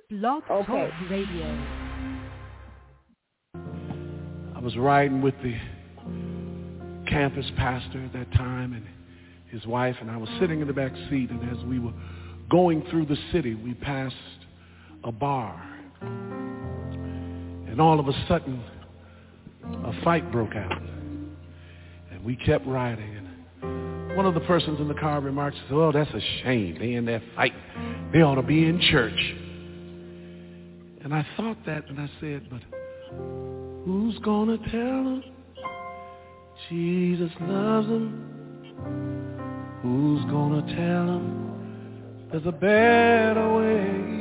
Blog Talk Radio. I was riding with the campus pastor at that time and his wife, and I was sitting in the back seat, and as we were going through the city, we passed a bar, and all of a sudden a fight broke out, and we kept riding, and one of the persons in the car remarked, "Oh, that's a shame. They in that fight. They ought to be in church." And I thought that, and I said, but who's gonna tell them Jesus loves them? Who's gonna tell them there's a better way?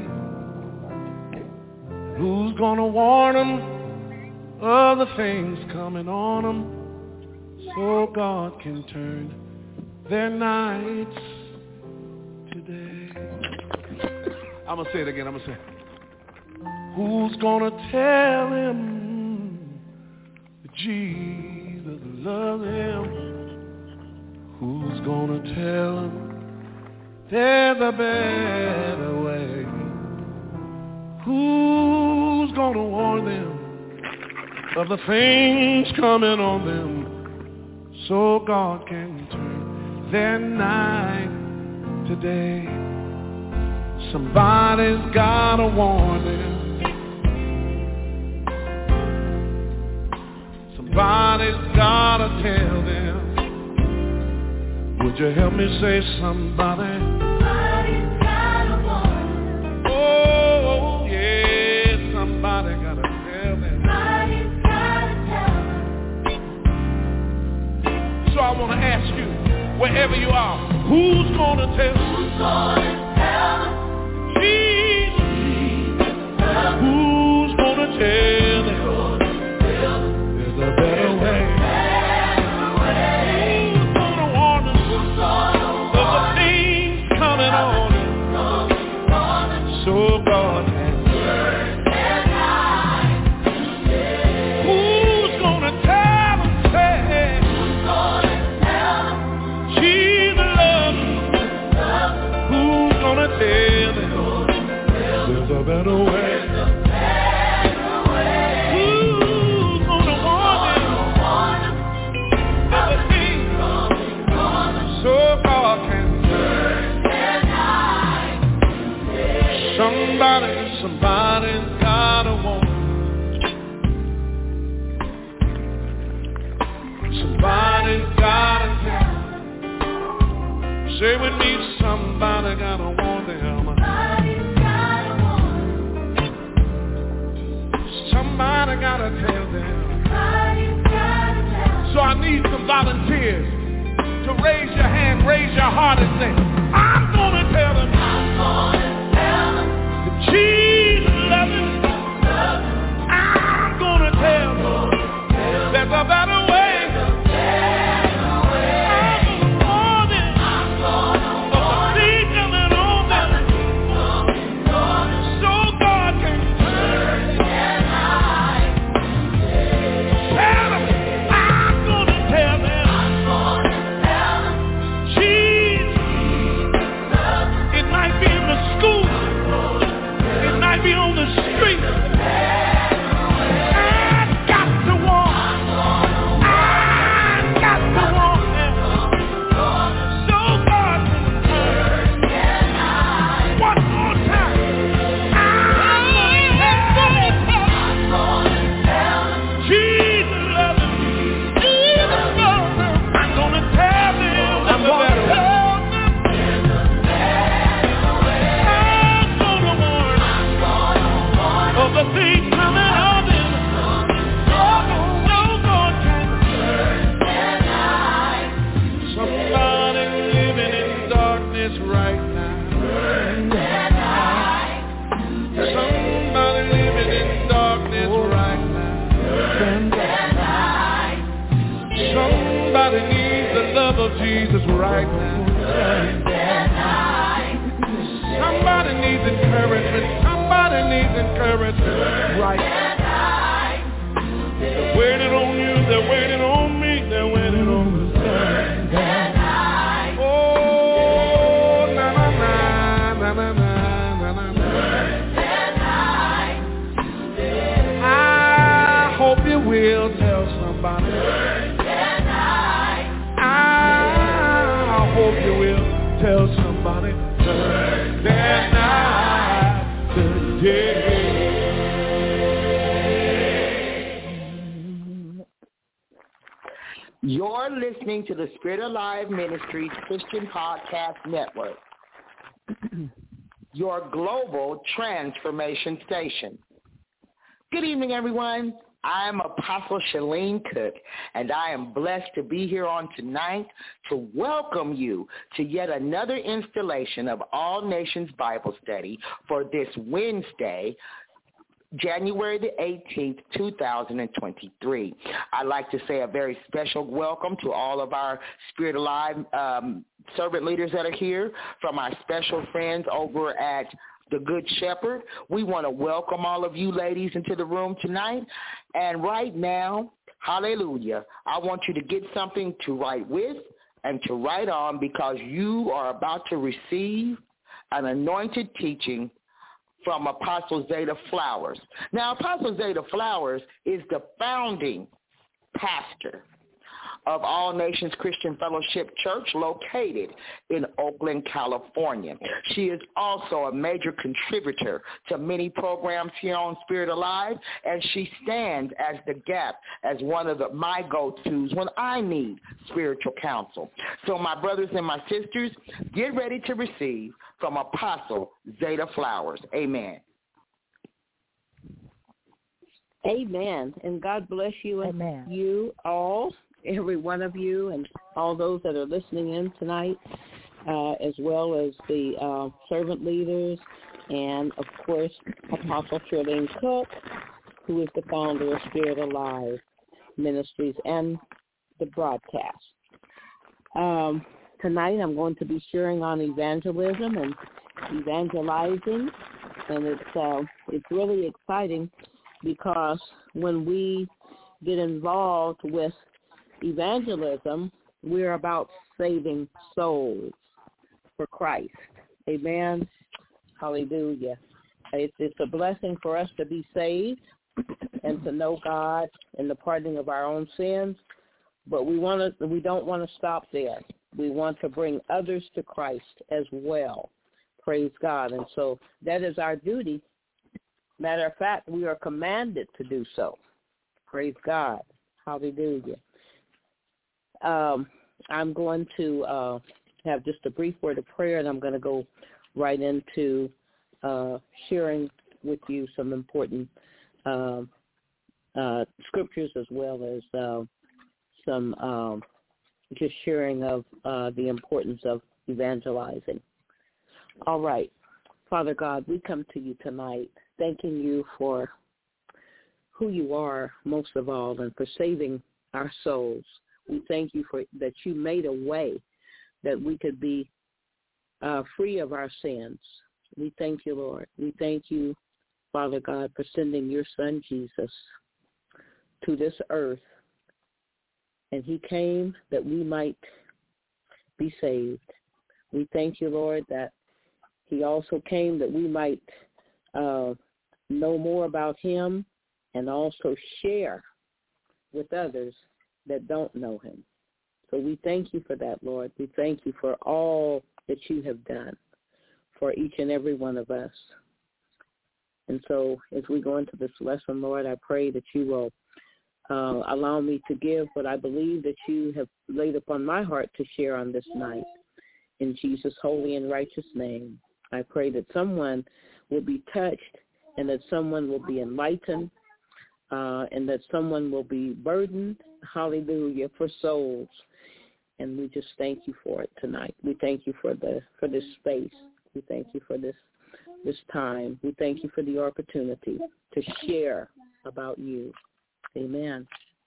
Who's gonna warn them of the things coming on them so God can turn their nights today? I'm gonna say it again. I'm gonna say, who's gonna tell him that Jesus loves him? Who's gonna tell him there's a better way? Who's gonna warn them of the things coming on them so God can turn their night today? Somebody's gotta warn them. Somebody's gotta tell them. Would you help me say somebody? Somebody's gotta warn them. Oh, yeah, somebody gotta tell them. Somebody's gotta tell them. So I want to ask you, wherever you are, who's gonna tell them? Who's gonna tell them? Jesus. Who's gonna tell them? There's a better way. Who's gonna warn them of the things coming on them so God can turn their night today? Who's gonna tell them? Who's gonna tell them Jesus loves them? Who's gonna tell them there's a better way? Somebody's gotta warn. Somebody's gotta tell. Say with me, somebody gotta warn them. Somebody's gotta warn. Somebody gotta tell them. Somebody's gotta tell. So I need some volunteers to raise your hand, raise your heart, and say, I'm gonna tell them. I'm gonna tell them. Jesus loves him. I'm gonna tell them there's a better way. I'm gonna warn them of the things coming on them so God can turn their night. Tell them, I'm gonna tell them. Jesus, it might be in the school. Be on the street. I've got to walk. I've got to walk them so God can turn their night. One more time. I'm gonna tell them Jesus loves them. Jesus loves them. I'm gonna tell them. I'm gonna tell them. The things coming on them, so God can turn their night. Somebody living in darkness right now. Turn their night. Somebody living in darkness right now. Turn their night. Somebody needs the love of Jesus right now. Turn their night. Somebody needs encouragement. Somebody needs encouragement right now. They're waiting on you, they're waiting on me, they're waiting on us. Oh, na na na na na na na na. will tell somebody. I hope you will tell somebody. Thursday night today. You're listening to the Spirit Alive Ministries Christian Podcast Network, your global transformation station. Good evening, everyone. I'm Apostle Shalene Cook, and I am blessed to be here on tonight to welcome you to yet another installation of All Nations Bible Study for this Wednesday, January the 18th, 2023. I'd like to say a very special welcome to all of our Spirit Alive servant leaders that are here, from our special friends over at The Good Shepherd. We want to welcome all of you ladies into the room tonight. And right now, hallelujah, I want you to get something to write with and to write on, because you are about to receive an anointed teaching from Apostle Zeta Flowers. Now, Apostle Zeta Flowers is the founding pastor of All Nations Christian Fellowship Church, located in Oakland, California. She is also a major contributor to many programs here on Spirit Alive, and she stands as the gap as one of my go-tos when I need spiritual counsel. So my brothers and my sisters, get ready to receive from Apostle Zeta Flowers. Amen. Amen. And God bless you and Amen. You all, every one of you, and all those that are listening in tonight, as well as the servant leaders, and, of course, Apostle Shalene Cook, who is the founder of Spirit Alive Ministries and the broadcast. Tonight I'm going to be sharing on evangelism and evangelizing, and it's really exciting, because when we get involved with evangelism, we're about saving souls for Christ. Amen. Hallelujah. It's a blessing for us to be saved and to know God and the pardoning of our own sins, but we don't want to stop there. We want to bring others to Christ as well. Praise God. And so that is our duty. Matter of fact, we are commanded to do so. Praise God. Hallelujah. I'm going to have just a brief word of prayer, and I'm going to go right into sharing with you some important scriptures, as well as some just sharing of the importance of evangelizing. All right. Father God, we come to you tonight thanking you for who you are, most of all, and for saving our souls. We thank you for that you made a way that we could be free of our sins. We thank you, Lord. We thank you, Father God, for sending your son Jesus to this earth. And he came that we might be saved. We thank you, Lord, that he also came that we might know more about him and also share with others that don't know him. So we thank you for that, Lord. We thank you for all that you have done for each and every one of us. And so as we go into this lesson, Lord, I pray that you will allow me to give what I believe that you have laid upon my heart to share on this night. In Jesus' holy and righteous name, I pray that someone will be touched, and that someone will be enlightened, and that someone will be burdened, hallelujah, for souls. And we just thank you for it tonight. We thank you for this space. We thank you for this time. We thank you for the opportunity to share about you. Amen.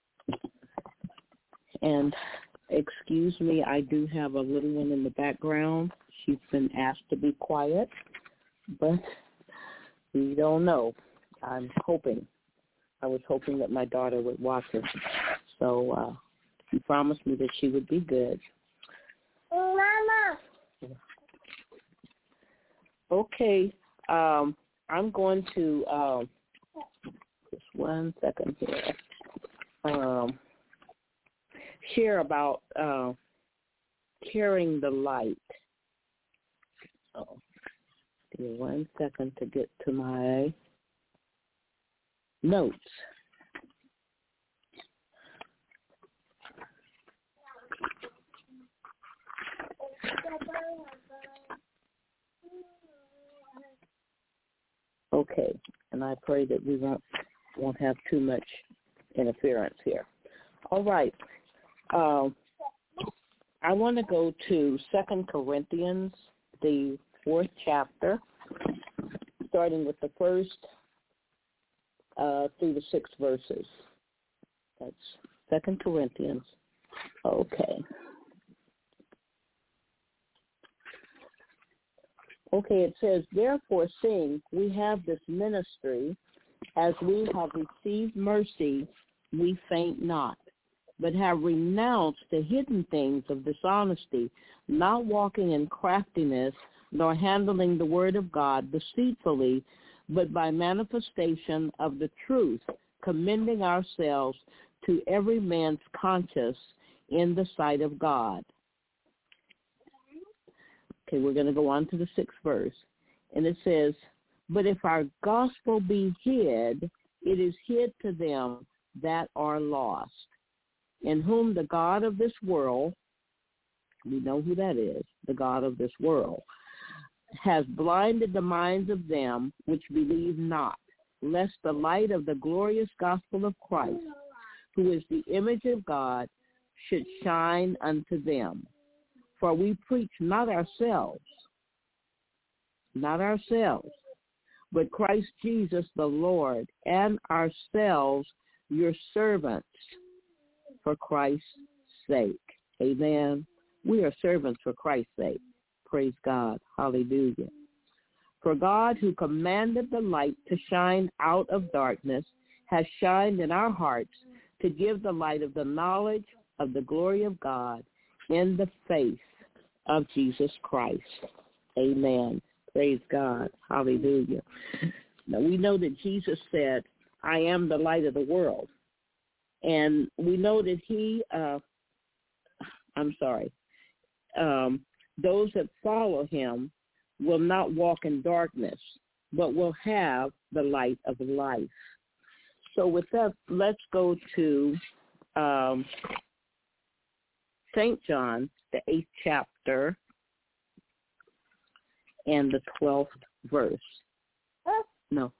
And excuse me, I do have a little one in the background. She's been asked to be quiet, but we don't know. I was hoping that my daughter would watch her. So she promised me that she would be good. Mama. Okay. I'm going to, just one second here. share about carrying the light. Oh, give me 1 second to get to my notes. Okay, and I pray that we won't have too much interference here. All right. I want to go to 2 Corinthians, the 4th chapter, starting with the 1st through the 6th verses. That's 2 Corinthians. Okay. Okay, it says, therefore, seeing we have this ministry, as we have received mercy, we faint not, but have renounced the hidden things of dishonesty, not walking in craftiness, nor handling the word of God deceitfully, but by manifestation of the truth, commending ourselves to every man's conscience in the sight of God. Okay, we're going to go on to the 6th verse. And it says, but if our gospel be hid, it is hid to them that are lost, in whom the God of this world, we know who that is, the God of this world, has blinded the minds of them which believe not, lest the light of the glorious gospel of Christ, who is the image of God, should shine unto them. For we preach not ourselves, but Christ Jesus the Lord, and ourselves your servants for Christ's sake. Amen. We are servants for Christ's sake. Praise God. Hallelujah. For God, who commanded the light to shine out of darkness, has shined in our hearts to give the light of the knowledge of the glory of God in the face of Jesus Christ. Amen. Praise God. Hallelujah. Now, we know that Jesus said, I am the light of the world. And we know that those that follow him will not walk in darkness, but will have the light of life. So with that, let's go to St. John, the 8th chapter, and the 12th verse. No.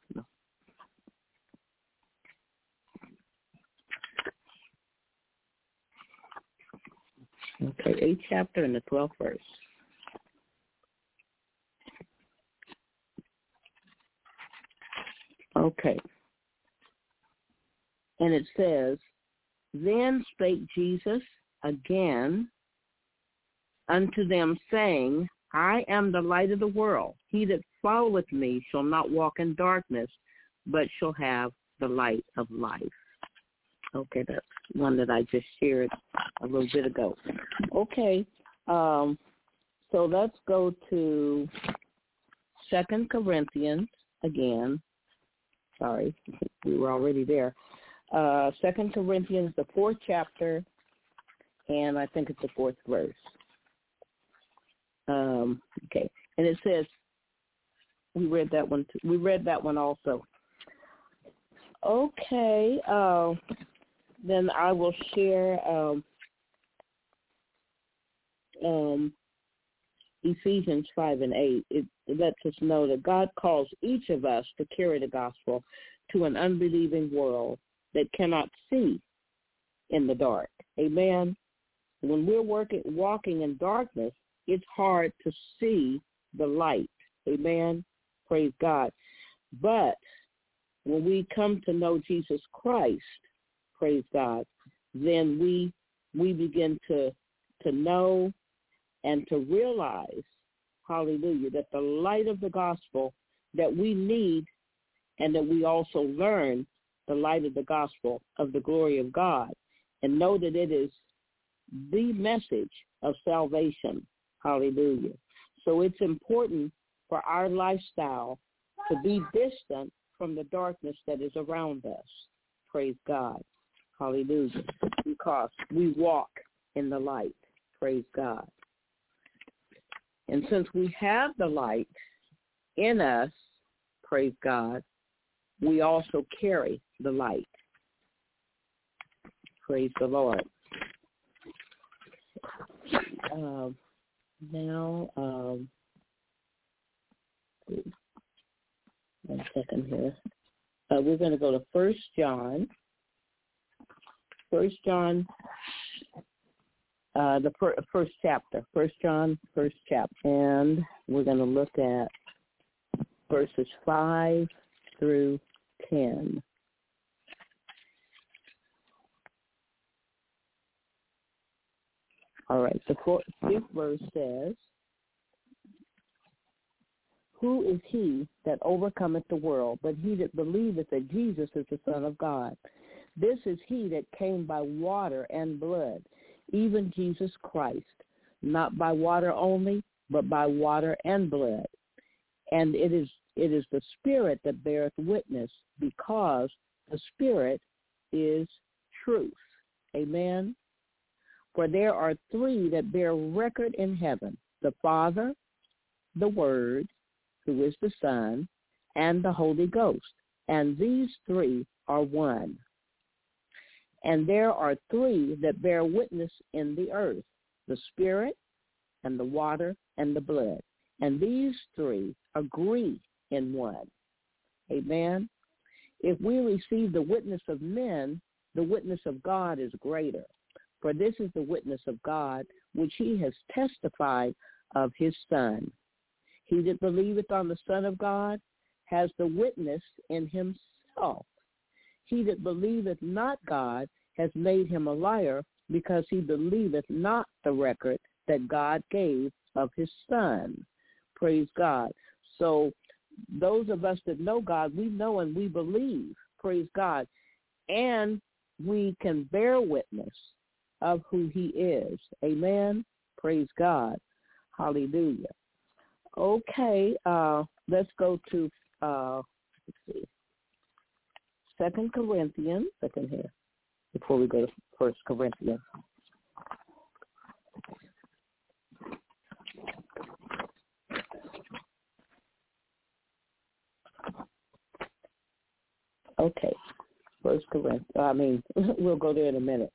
Okay, 8th chapter and the 12th verse. Okay. And it says, then spake Jesus again unto them, saying, I am the light of the world. He that followeth me shall not walk in darkness, but shall have the light of life. Okay, that's one that I just shared a little bit ago. Okay, so let's go to 2 Corinthians again. Sorry, we were already there. 2 Corinthians, the 4th chapter, and I think it's the 4th verse. Okay, and it says, we read that one too. We read that one also. Okay, then I will share Ephesians 5 and 8. It lets us know that God calls each of us to carry the gospel to an unbelieving world that cannot see in the dark. Amen. When we're walking in darkness, it's hard to see the light. Amen. Praise God. But when we come to know Jesus Christ, praise God, then we begin to know and to realize, hallelujah, that the light of the gospel that we need, and that we also learn the light of the gospel of the glory of God, and know that it is the message of salvation. Hallelujah. So it's important for our lifestyle to be distant from the darkness that is around us. Praise God. Hallelujah. Because we walk in the light. Praise God. And since we have the light in us, praise God, we also carry the light. Praise the Lord. Now, 1 second here. We're going to go to 1 John. 1 John, the first chapter. 1 John, first chapter. And we're going to look at verses 5 through 10. All right, the fifth verse says, "Who is he that overcometh the world, but he that believeth that Jesus is the Son of God? This is he that came by water and blood, even Jesus Christ, not by water only, but by water and blood. And it is the Spirit that beareth witness, because the Spirit is truth." Amen. "For there are three that bear record in heaven, the Father, the Word, who is the Son, and the Holy Ghost. And these three are one. And there are three that bear witness in the earth, the Spirit, and the water, and the blood. And these three agree in one." Amen. If we receive the witness of men, the witness of God is greater. For this is the witness of God, which he has testified of his Son. He that believeth on the Son of God has the witness in himself. He that believeth not God has made him a liar, because he believeth not the record that God gave of his Son. Praise God. So those of us that know God, we know and we believe. Praise God. And we can bear witness of who he is. Amen. Praise God. Hallelujah. Okay, let's go to, let's see, 2 Corinthians, second here, before we go to 1 Corinthians. Okay, 1 Corinthians, we'll go there in a minute.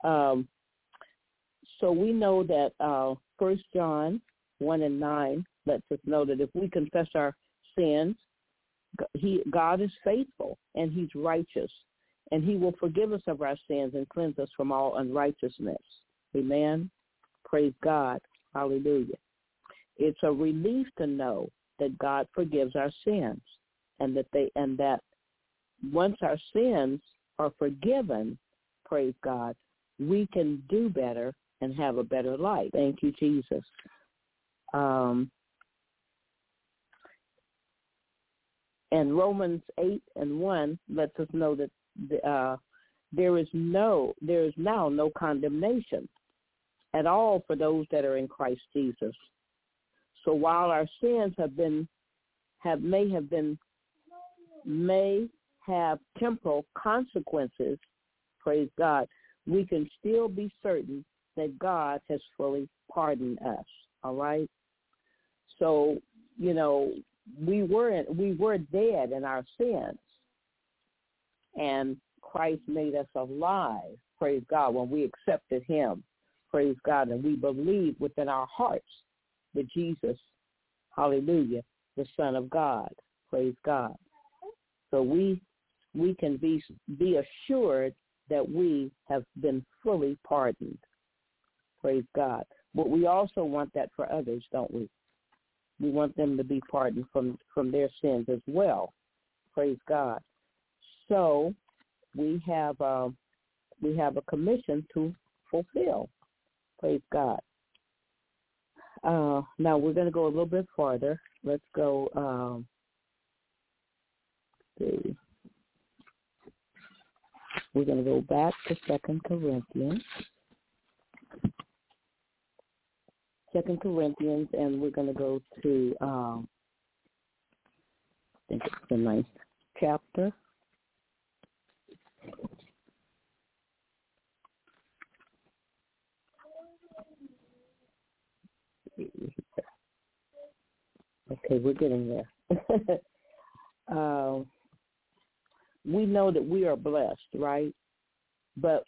So we know that 1 John 1 and 9 lets us know that if we confess our sins, God is faithful and he's righteous, and he will forgive us of our sins and cleanse us from all unrighteousness. Amen. Praise God. Hallelujah. It's a relief to know that God forgives our sins, and that once our sins are forgiven, praise God, we can do better and have a better life. Thank you, Jesus. And Romans 8 and 1 lets us know that there is now no condemnation at all for those that are in Christ Jesus. So while our sins may have temporal consequences, praise God, we can still be certain that God has fully pardoned us. All right. So, we were dead in our sins, and Christ made us alive. Praise God. When we accepted him, praise God, and we believe within our hearts that Jesus, hallelujah, the Son of God. Praise God. So we can be assured that we have been fully pardoned. Praise God. But we also want that for others, don't we? We want them to be pardoned from their sins as well. Praise God. So we have a commission to fulfill. Praise God. Now we're going to go a little bit farther. Let's go. See. We're going to go back to 2 Corinthians. 2 Corinthians, and we're going to go to, I think it's the 9th chapter. Okay, we're getting there. We know that we are blessed, right? But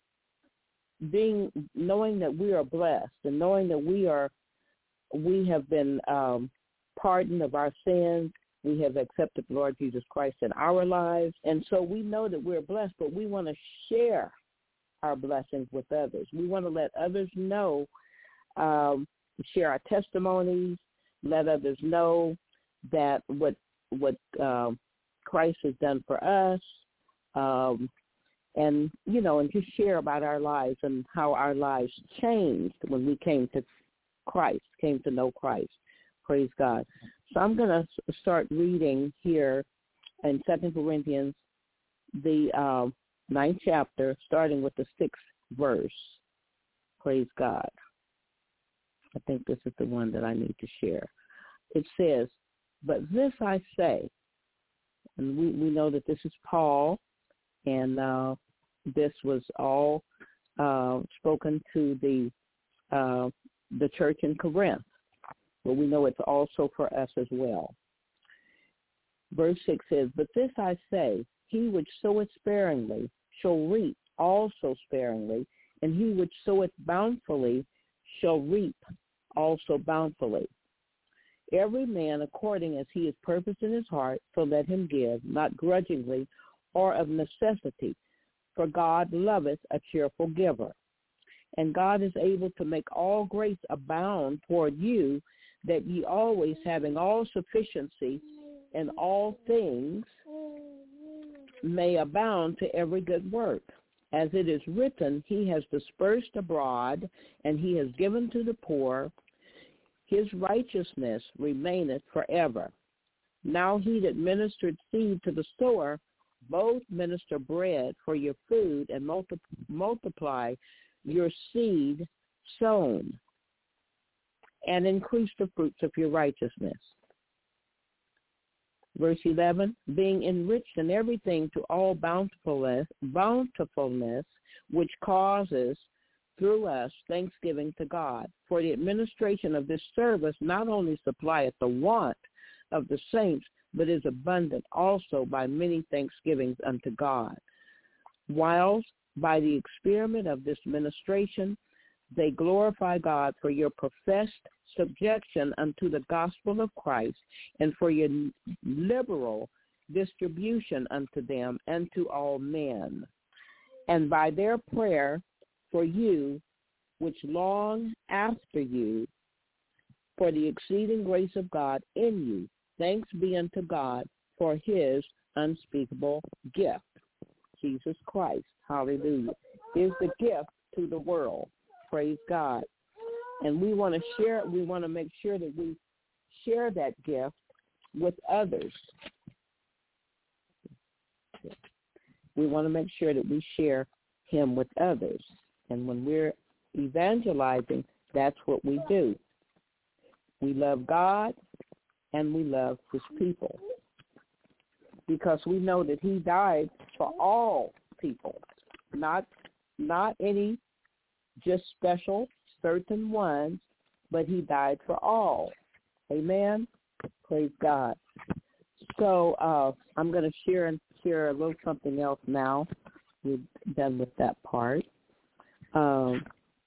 knowing that we are blessed and knowing that we have been pardoned of our sins, we have accepted the Lord Jesus Christ in our lives, and so we know that we're blessed, but we want to share our blessings with others. We want to let others know, share our testimonies, let others know that what Christ has done for us, and just share about our lives and how our lives changed when we came to know Christ. Praise God. So I'm going to start reading here in 2 Corinthians, the 9th chapter, starting with the 6th verse. Praise God. I think this is the one that I need to share. It says, "But this I say," and we know that this is Paul, and this was all spoken to the church in Corinth, but we know it's also for us as well. Verse 6 says, "But this I say, he which soweth sparingly shall reap also sparingly, and he which soweth bountifully shall reap also bountifully. Every man according as he is purposed in his heart, so let him give, not grudgingly or of necessity, for God loveth a cheerful giver. And God is able to make all grace abound toward you, that ye always, having all sufficiency in all things, may abound to every good work. As it is written, he has dispersed abroad, and he has given to the poor. His righteousness remaineth forever. Now he that ministered seed to the sower, both minister bread for your food, and multiply your seed sown, and increase the fruits of your righteousness." Verse 11, "Being enriched in everything to all bountifulness, which causes through us thanksgiving to God. For the administration of this service not only supplieth the want of the saints, but is abundant also by many thanksgivings unto God. Whilst by the experiment of this ministration they glorify God for your professed subjection unto the gospel of Christ, and for your liberal distribution unto them and to all men. And by their prayer for you, which long after you, for the exceeding grace of God in you, thanks be unto God for his unspeakable gift, Jesus Christ." Hallelujah. Is the gift to the world. Praise God. And we want to share, we want to make sure that we share that gift with others. We want to make sure that we share him with others. And when we're evangelizing, that's what we do. We love God and we love his people, because we know that he died for all people, not any just special certain ones, but he died for all. Amen. Praise God. So I'm going to share a little something else now. We're done with that part. I'm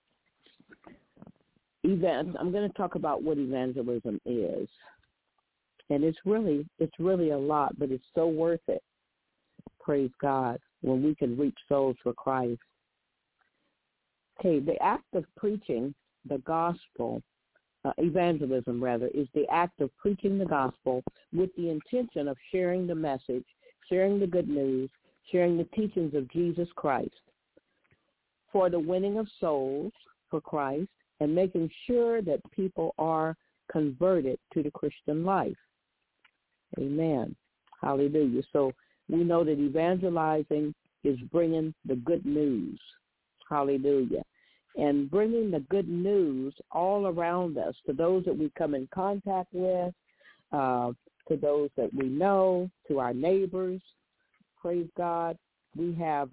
going to talk about what evangelism is, and it's really a lot, but it's so worth it. Praise God, when we can reach souls for Christ. Okay, the act of preaching the gospel, evangelism rather, is the act of preaching the gospel with the intention of sharing the message, sharing the good news, sharing the teachings of Jesus Christ for the winning of souls for Christ, and making sure that people are converted to the Christian life. Amen. Hallelujah. So we know that evangelizing is bringing the good news. Hallelujah. And bringing the good news all around us, to those that we come in contact with, to those that we know, to our neighbors. Praise God. We have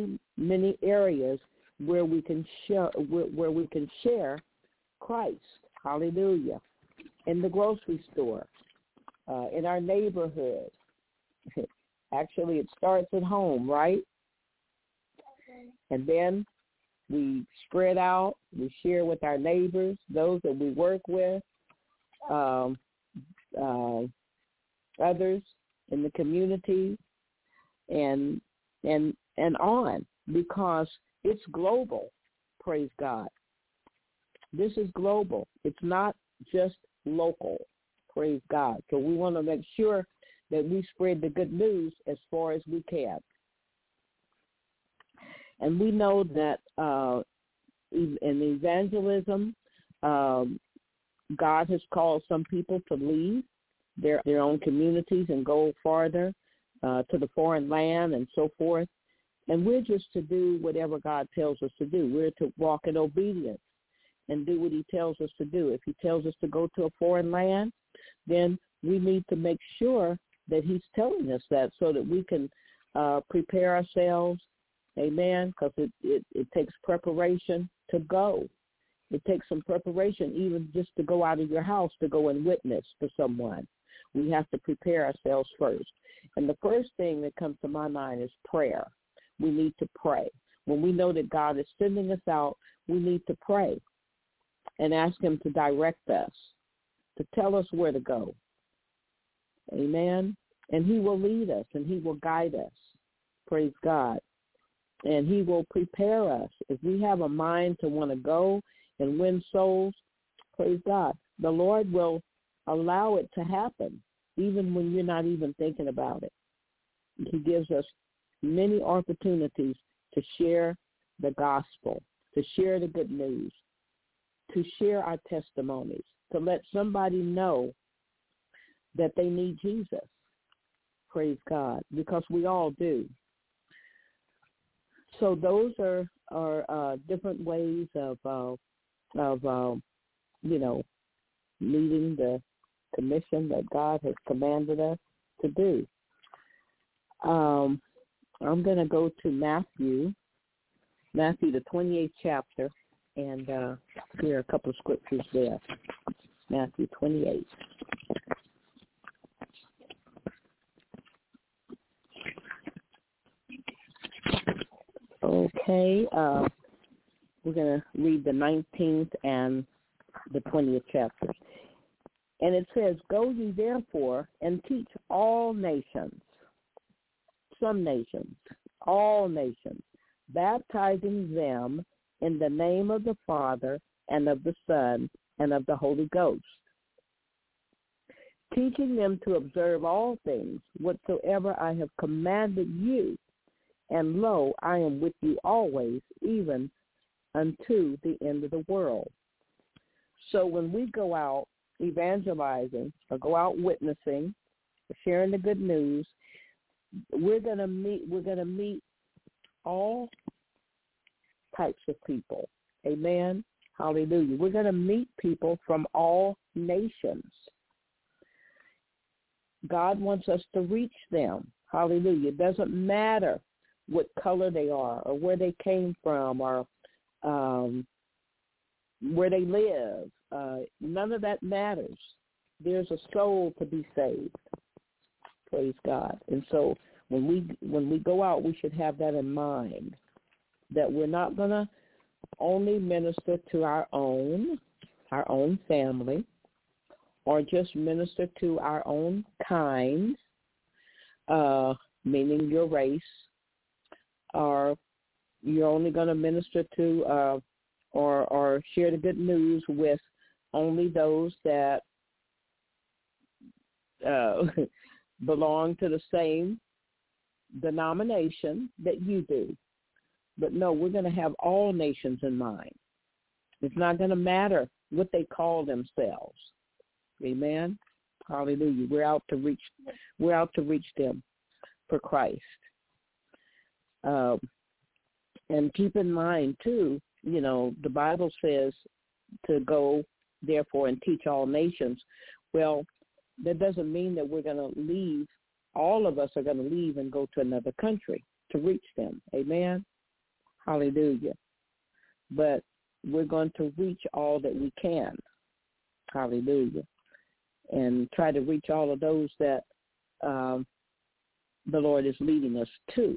many areas where we can share Christ. Hallelujah. In the grocery store, in our neighborhood. Actually, it starts at home, right? And then we spread out, we share with our neighbors, those that we work with, others in the community, and on, because it's global. Praise God. This is global. It's not just local. Praise God. So we want to make sure that we spread the good news as far as we can. And we know that in evangelism, God has called some people to leave their own communities and go farther to the foreign land and so forth. And we're just to do whatever God tells us to do. We're to walk in obedience and do what he tells us to do. If he tells us to go to a foreign land, then we need to make sure that he's telling us that so that we can prepare ourselves, amen, because it takes preparation to go. It takes some preparation even just to go out of your house to go and witness to someone. We have to prepare ourselves first. And the first thing that comes to my mind is prayer. We need to pray. When we know that God is sending us out, we need to pray and ask him to direct us, to tell us where to go. Amen. And he will lead us and he will guide us. Praise God. And he will prepare us. If we have a mind to want to go and win souls, praise God, the Lord will allow it to happen, even when you're not even thinking about it. He gives us many opportunities to share the gospel, to share the good news, to share our testimonies, to let somebody know that they need Jesus. Praise God, because we all do. So those are different ways of meeting the commission that God has commanded us to do. I'm going to go to Matthew the 28th chapter, and here are a couple of scriptures there. Matthew 28. Okay, we're going to read the 19th and the 20th chapters. And it says, "Go ye therefore and teach all nations," some nations, all nations, "baptizing them in the name of the Father and of the Son and of the Holy Ghost, teaching them to observe all things whatsoever I have commanded you. And lo, I am with you always, even unto the end of the world." So when we go out evangelizing or go out witnessing, or sharing the good news, we're going to meet all types of people. Amen. Hallelujah. We're going to meet people from all nations. God wants us to reach them. Hallelujah. It doesn't matter what color they are or where they came from or where they live. None of that matters. There's a soul to be saved. Praise God. And so when we go out, we should have that in mind, that we're not going to only minister to our own family, or just minister to our own kind, meaning your race, or you're only going to minister to or share the good news with only those that belong to the same denomination that you do. But no, we're going to have all nations in mind. It's not going to matter what they call themselves. Amen. Hallelujah. We're out to reach them for Christ. And keep in mind too, the Bible says to go therefore and teach all nations. Well, that doesn't mean that we're going to leave. All of us are going to leave and go to another country to reach them. Amen. Hallelujah. But we're going to reach all that we can. Hallelujah. And try to reach all of those that the Lord is leading us to.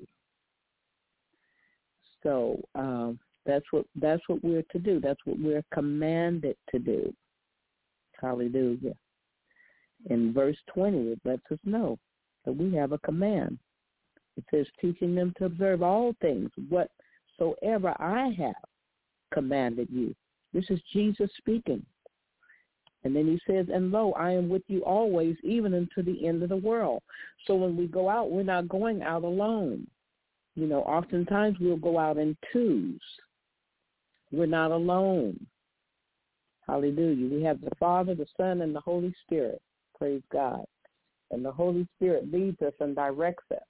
So that's what we're to do. That's what we're commanded to do. Hallelujah. In verse 20, it lets us know that we have a command. It says, teaching them to observe all things whatsoever I have commanded you. This is Jesus speaking. And then he says, and lo, I am with you always, even unto the end of the world. So when we go out, we're not going out alone. You know, oftentimes we'll go out in twos. We're not alone. Hallelujah. We have the Father, the Son, and the Holy Spirit. Praise God. And the Holy Spirit leads us and directs us.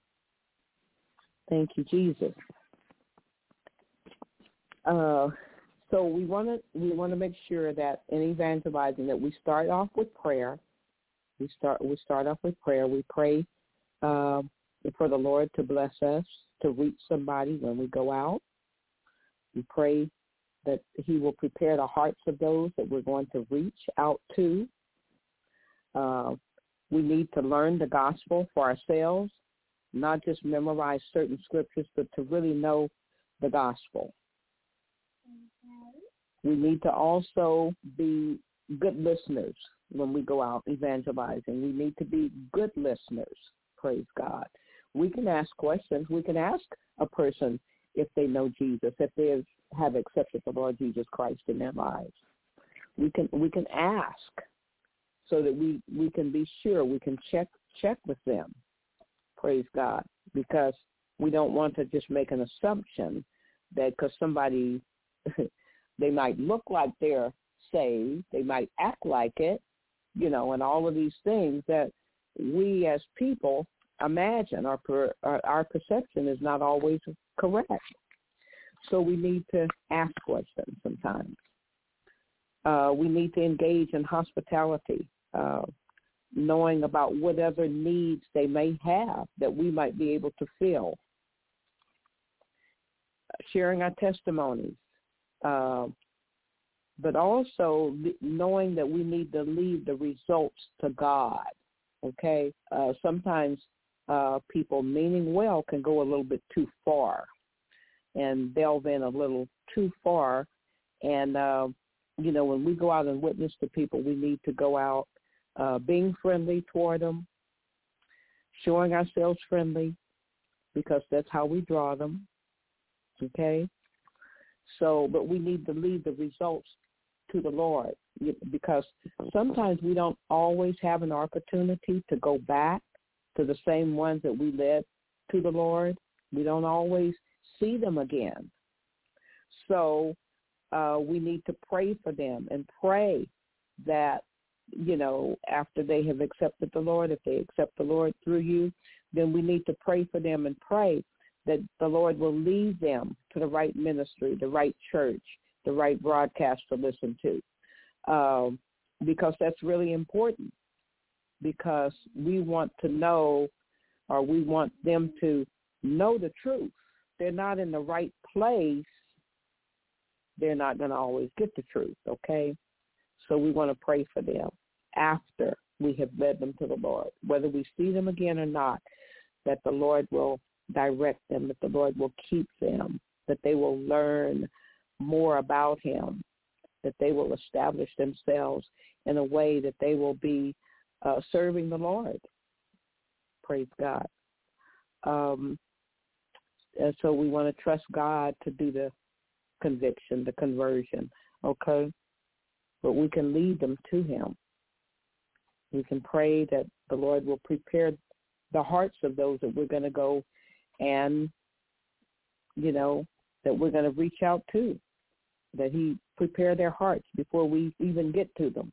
Thank you, Jesus. So we want to make sure that in evangelizing that we start off with prayer. We start off with prayer. We pray for the Lord to bless us to reach somebody when we go out. We pray that he will prepare the hearts of those that we're going to reach out to. We need to learn the gospel for ourselves, not just memorize certain scriptures, but to really know the gospel. We need to also be good listeners when we go out evangelizing. We need to be good listeners, praise God. We can ask questions. We can ask a person if they know Jesus, if they have accepted the Lord Jesus Christ in their lives. We can ask so that we can be sure, we can check with them, praise God, because we don't want to just make an assumption that because somebody, they might look like they're saved, they might act like it, you know, and all of these things that we as people imagine. Our perception is not always correct. So we need to ask questions sometimes. We need to engage in hospitality, knowing about whatever needs they may have that we might be able to fill. Sharing our testimonies, but also knowing that we need to leave the results to God, okay? Sometimes people meaning well can go a little bit too far and delve in a little too far. And, you know, when we go out and witness to people, we need to go out being friendly toward them, showing ourselves friendly, because that's how we draw them, okay? So, but we need to leave the results to the Lord, because sometimes we don't always have an opportunity to go back to the same ones that we led to the Lord. We don't always see them again. So we need to pray for them and pray that, you know, after they have accepted the Lord, if they accept the Lord through you, then we need to pray for them and pray that the Lord will lead them to the right ministry, the right church, the right broadcast to listen to, because that's really important, because we want to know, or we want them to know the truth. They're not in the right place, they're not going to always get the truth, okay? So we want to pray for them after we have led them to the Lord, whether we see them again or not, that the Lord will direct them, that the Lord will keep them, that they will learn more about him, that they will establish themselves in a way that they will be serving the Lord. Praise God. And so we want to trust God to do the conviction, the conversion, okay? But we can lead them to him. We can pray that the Lord will prepare the hearts of those that we're going to go and, you know, that we're going to reach out to, that he prepare their hearts before we even get to them.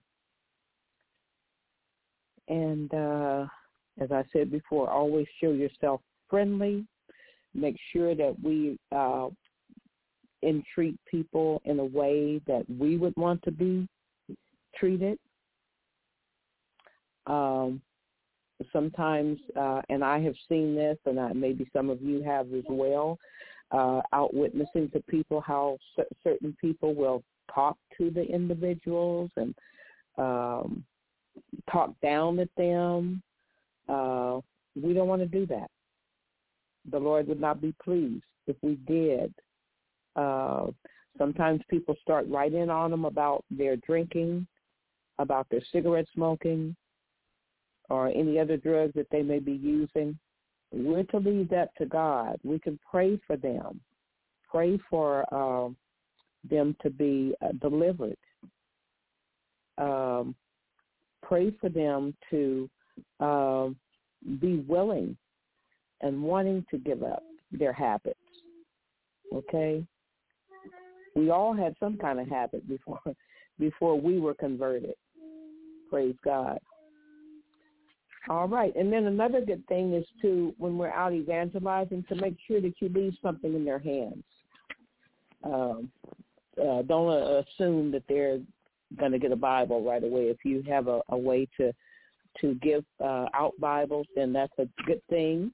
And as I said before, always show yourself friendly. Make sure that we entreat people in a way that we would want to be treated. Sometimes, and I have seen this, and maybe some of you have as well, out witnessing to people how certain people will talk to the individuals and talk down at them. We don't want to do that. The Lord would not be pleased if we did. Sometimes people start right in on them about their drinking, about their cigarette smoking, or any other drugs that they may be using. We're to leave that to God. We can pray for them, pray for them to be delivered, pray for them to be willing and wanting to give up their habits, okay? We all had some kind of habit before we were converted. Praise God. All right. And then another good thing is to, when we're out evangelizing, to make sure that you leave something in their hands. Don't assume that they're going to get a Bible right away. If you have a way to give out Bibles, then that's a good thing.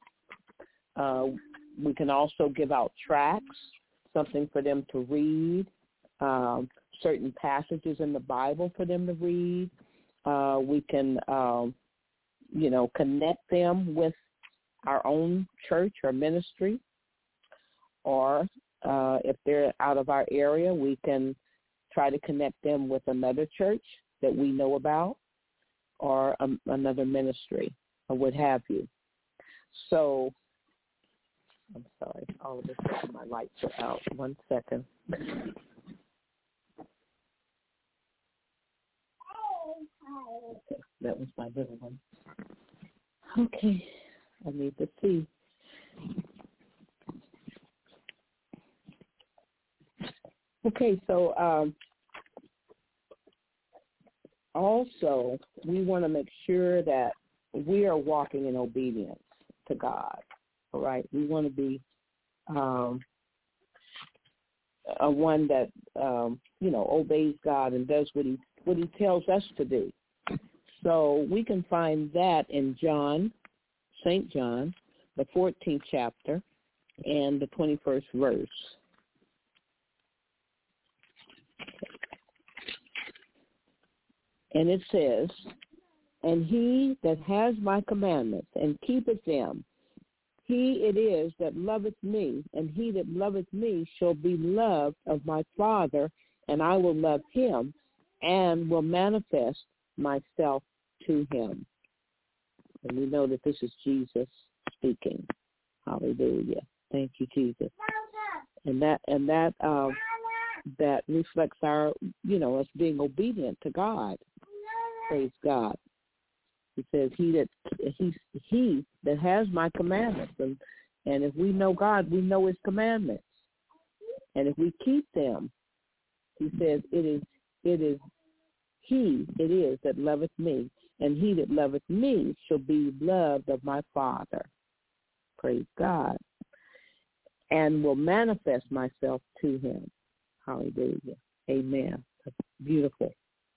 We can also give out tracts, something for them to read, certain passages in the Bible for them to read. We can, connect them with our own church or ministry. Or if they're out of our area, we can try to connect them with another church that we know about or another ministry or what have you. So, I'm sorry, all of a sudden my lights are out. 1 second. Okay, that was my little one. Okay, I need to see. Okay, so also we want to make sure that we are walking in obedience to God. All right, we want to be a one that obeys God and does what He tells us to do. So we can find that in St. John, the 14th chapter and the 21st verse. And it says, "And he that has my commandments and keepeth them, he it is that loveth me, and he that loveth me shall be loved of my Father, and I will love him, and will manifest myself to him." And we know that this is Jesus speaking. Hallelujah. Thank you, Jesus. And that reflects our, us being obedient to God. Praise God. He says, he that has my commandments. And if we know God, we know his commandments. And if we keep them, he says, it is he that loveth me, and he that loveth me shall be loved of my Father. Praise God. And will manifest myself to him. Hallelujah. Amen. That's beautiful.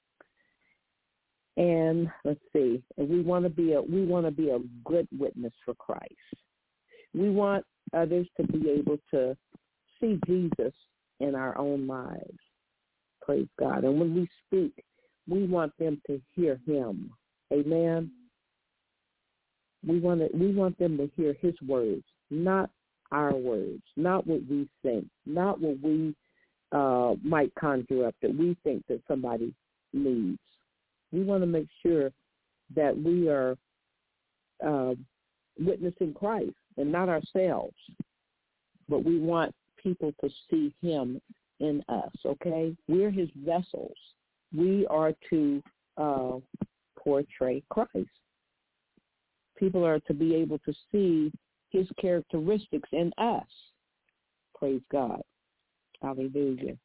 And let's see. We want to be a good witness for Christ. We want others to be able to see Jesus in our own lives. Praise God. And when we speak, we want them to hear him. Amen. We want them to hear his words, not our words, not what we think, not what we might conjure up that we think that somebody needs. We want to make sure that we are witnessing Christ and not ourselves, but we want people to see him in us, okay? We're his vessels. We are to portray Christ. People are to be able to see his characteristics in us. Praise God. Hallelujah.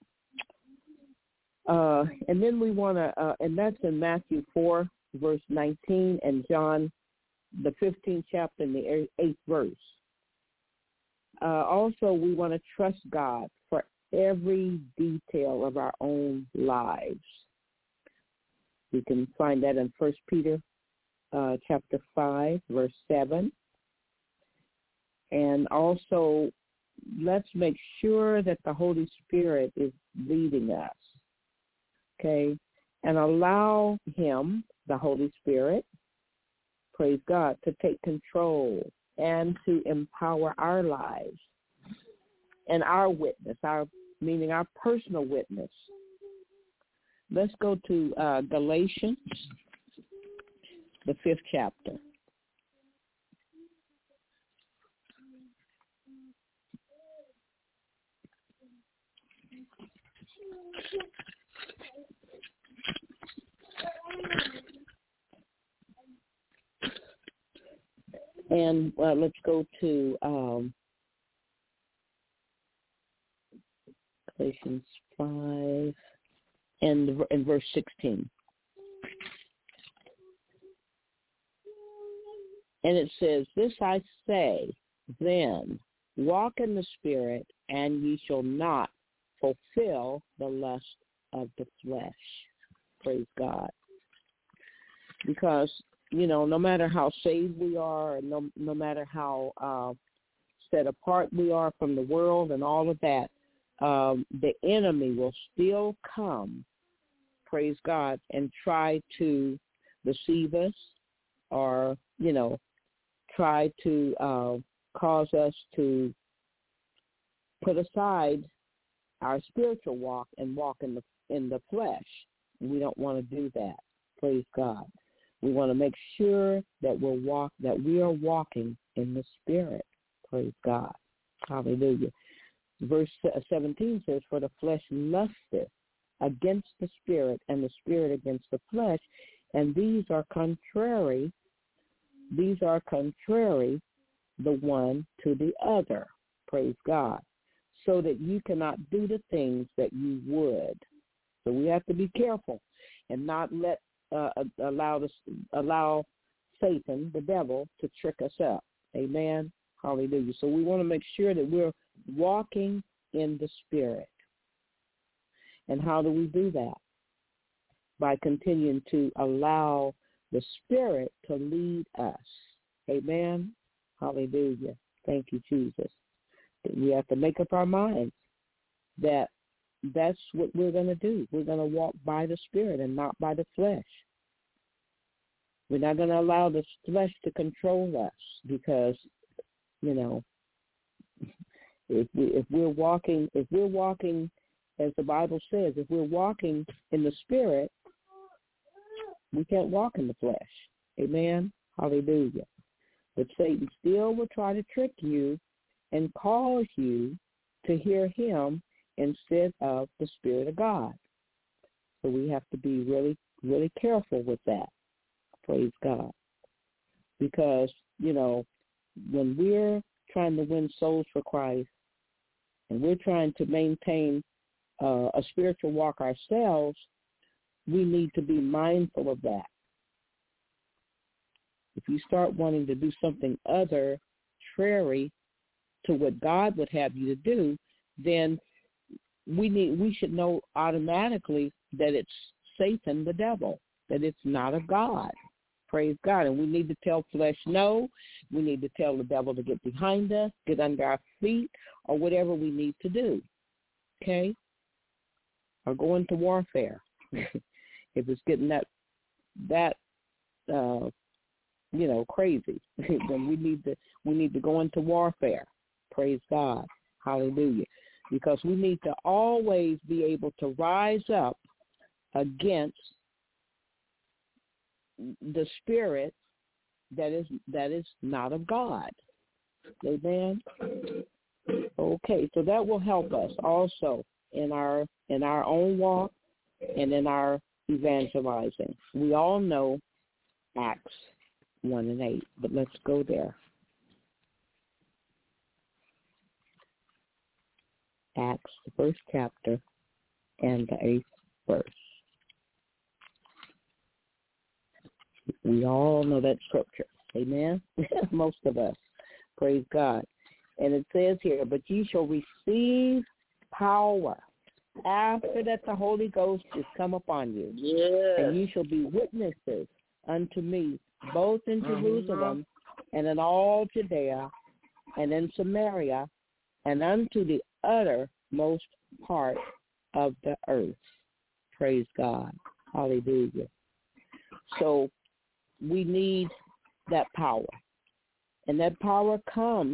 And then we want to, and that's in Matthew 4, verse 19, and John, the 15th chapter, and the 8th verse. Also, we want to trust God for every detail of our own lives. We can find that in 1 Peter chapter 5, verse 7. And also, let's make sure that the Holy Spirit is leading us. Okay? and allow him, the Holy Spirit, praise God, to take control and to empower our lives and our witness, meaning our personal witness. Let's go to Galatians, the 5th chapter. And let's go to Galatians 5 and verse 16. And it says, "This I say, then, walk in the Spirit, and ye shall not fulfill the lust of the flesh." Praise God. Because, no matter how saved we are, and no matter how set apart we are from the world and all of that, the enemy will still come, praise God, and try to deceive us or, try to cause us to put aside our spiritual walk and walk in the flesh. We don't want to do that. Praise God. We want to make sure that we are walking in the Spirit. Praise God. Hallelujah. Verse 17 says, "For the flesh lusteth against the Spirit, and the Spirit against the flesh, and these are contrary the one to the other." Praise God. So that you cannot do the things that you would. So we have to be careful and not allow Satan, the devil, to trick us up. Amen. Hallelujah. So we want to make sure that we're walking in the Spirit. And how do we do that? By continuing to allow the Spirit to lead us. Amen. Hallelujah. Thank you, Jesus. We have to make up our minds that that's what we're going to do. We're going to walk by the Spirit and not by the flesh. We're not going to allow the flesh to control us because, if we're walking, as the Bible says, if we're walking in the Spirit, we can't walk in the flesh. Amen. Hallelujah. But Satan still will try to trick you and cause you to hear him instead of the Spirit of God. So we have to be really, really careful with that. Praise God. Because, when we're trying to win souls for Christ and we're trying to maintain a spiritual walk ourselves, we need to be mindful of that. If you start wanting to do something contrary to what God would have you to do, then we should know automatically that it's Satan, the devil, that it's not of God. Praise God. And we need to tell flesh no. We need to tell the devil to get behind us, get under our feet, or whatever we need to do. Okay? Or go into warfare. If it's getting that crazy, then we need to go into warfare. Praise God. Hallelujah. Because we need to always be able to rise up against the spirit that is not of God. Amen. Okay, so that will help us also in our own walk and in our evangelizing. We all know Acts 1 and 8, but let's go there. Acts, the 1st chapter, and the 8th verse. We all know that scripture. Amen? Most of us. Praise God. And it says here, but ye shall receive power after that the Holy Ghost is come upon you. Yes. And ye shall be witnesses unto me, both in Jerusalem and in all Judea and in Samaria and unto the uttermost part of the earth. Praise God. Hallelujah. So we need that power. And that power comes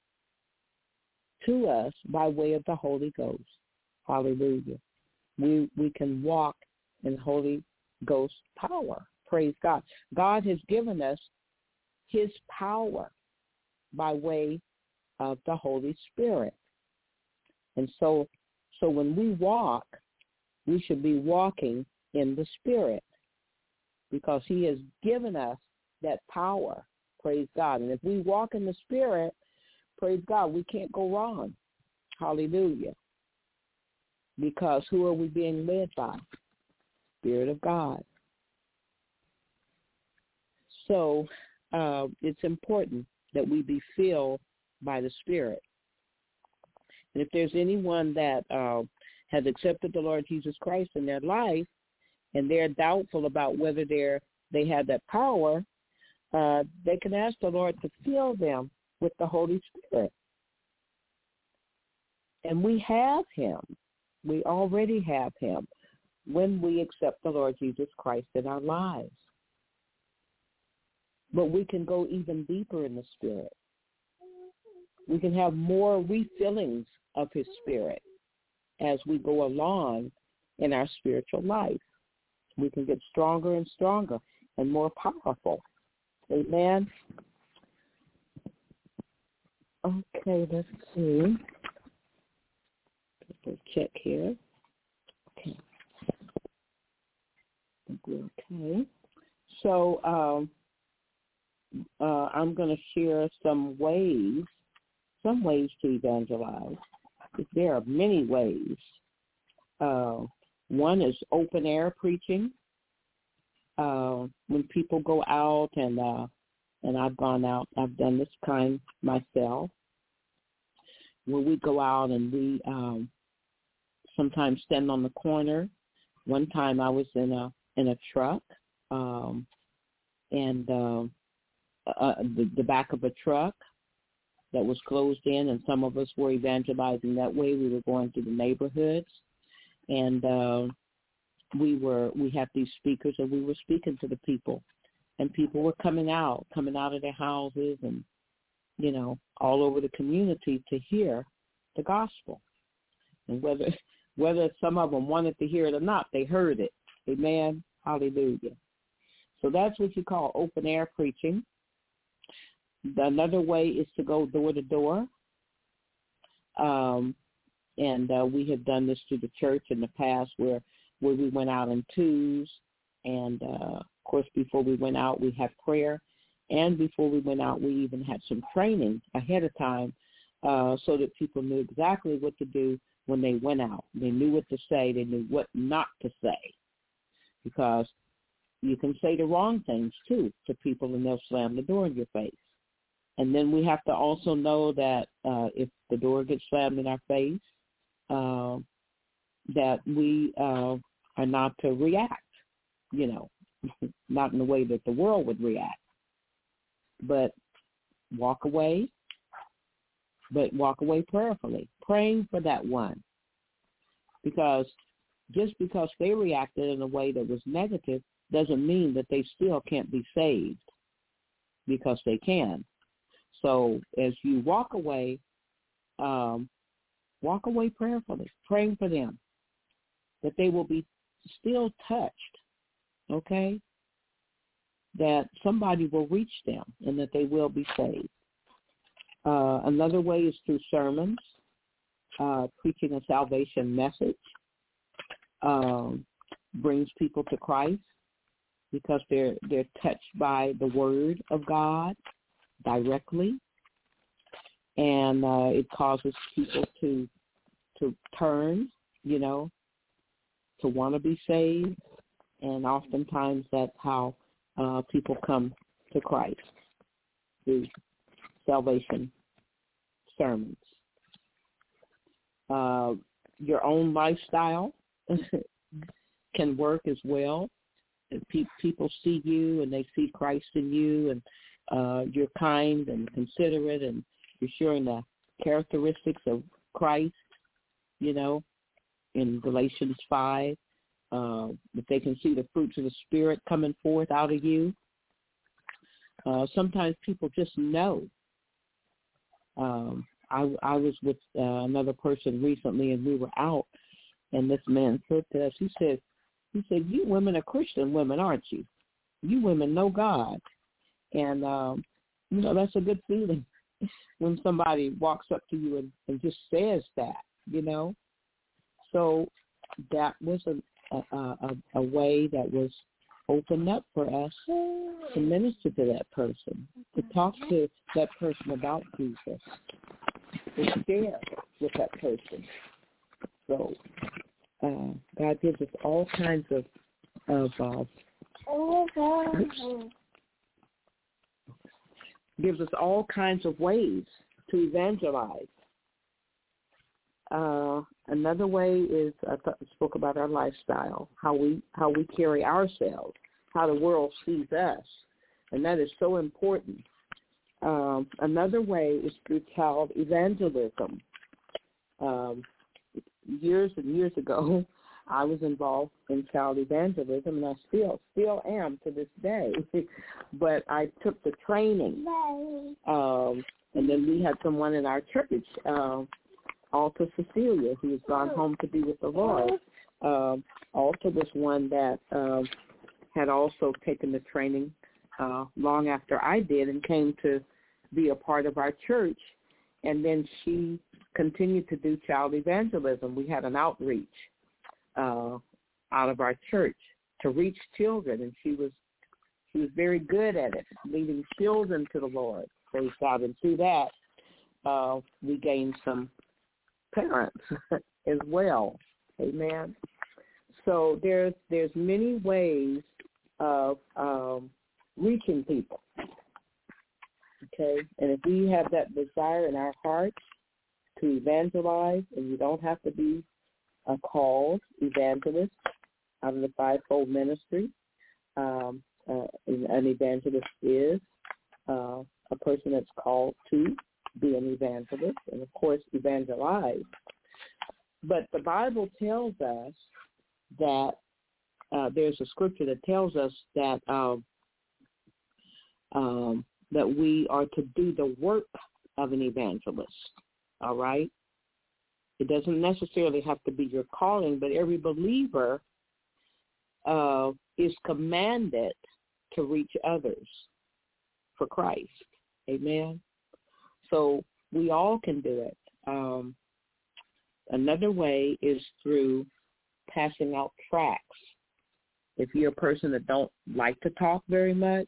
to us by way of the Holy Ghost. Hallelujah. We can walk in Holy Ghost power. Praise God. God has given us his power by way of the Holy Spirit. And so when we walk, we should be walking in the Spirit because he has given us that power. Praise God. And if we walk in the Spirit, praise God, we can't go wrong. Hallelujah. Because who are we being led by? Spirit of God. So it's important that we be filled by the Spirit. And if there's anyone that has accepted the Lord Jesus Christ in their life and they're doubtful about whether they have that power, they can ask the Lord to fill them with the Holy Spirit. And we have him. We already have him when we accept the Lord Jesus Christ in our lives. But we can go even deeper in the Spirit. We can have more refillings of his Spirit as we go along in our spiritual life. We can get stronger and stronger and more powerful. Amen. Okay, let's see. Let's check here. Okay. I think we're okay. So I'm going to share some ways to evangelize. There are many ways. One is open air preaching. When people go out, and I've gone out, I've done this kind myself, where we go out and we sometimes stand on the corner. One time I was in a truck, and the back of a truck that was closed in, and some of us were evangelizing that way. We were going to the neighborhoods, and we had these speakers, and we were speaking to the people, and people were coming out of their houses and, all over the community to hear the gospel. And whether some of them wanted to hear it or not, they heard it. Amen. Hallelujah. So that's what you call open air preaching. Another way is to go door to door. And we have done this through the church in the past where we went out in twos. And, of course, before we went out, we had prayer. And before we went out, we even had some training ahead of time so that people knew exactly what to do when they went out. They knew what to say. They knew what not to say. Because you can say the wrong things, too, to people, and they'll slam the door in your face. And then we have to also know that if the door gets slammed in our face, that we are not to react, not in the way that the world would react, but walk away prayerfully, praying for that one. Because just because they reacted in a way that was negative doesn't mean that they still can't be saved, because they can. So as you walk away prayerfully, praying for them, that they will be still touched, okay, that somebody will reach them and that they will be saved. Another way is through sermons, preaching a salvation message, brings people to Christ because they're touched by the word of God directly, and it causes people to turn, to want to be saved, and oftentimes that's how people come to Christ, through salvation sermons. Your own lifestyle can work as well. People see you and they see Christ in you, and you're kind and considerate, and you're showing the characteristics of Christ, in Galatians 5. if they can see the fruits of the Spirit coming forth out of you. Sometimes people just know. I was with another person recently, and we were out, and this man said to us, he said, you women are Christian women, aren't you? You women know God. And, that's a good feeling when somebody walks up to you and just says that, So that was a way that was opened up for us to minister to that person, to talk to that person about Jesus, to share with that person. So God gives us all kinds of gives us all kinds of ways to evangelize. Another way is I spoke about our lifestyle, how we carry ourselves, how the world sees us, and that is so important. Another way is through child evangelism. Years and years ago, I was involved in child evangelism, and I still am to this day. But I took the training, and then we had someone in our church, Alta Cecilia, who has gone home to be with the Lord. Alta was one that had also taken the training long after I did and came to be a part of our church. And then she continued to do child evangelism. We had an outreach out of our church to reach children, and she was very good at it, leading children to the Lord. Praise God. And through that, we gained some parents as well. Amen. So there's many ways of reaching people. Okay, and if we have that desire in our hearts to evangelize, and you don't have to be a called evangelist out of the fivefold ministry, an evangelist is a person that's called to be an evangelist, and of course evangelize. But the Bible tells us that there's a scripture that tells us that that we are to do the work of an evangelist. All right? It doesn't necessarily have to be your calling, but every believer is commanded to reach others for Christ. Amen? So we all can do it. Another way is through passing out tracts. If you're a person that don't like to talk very much,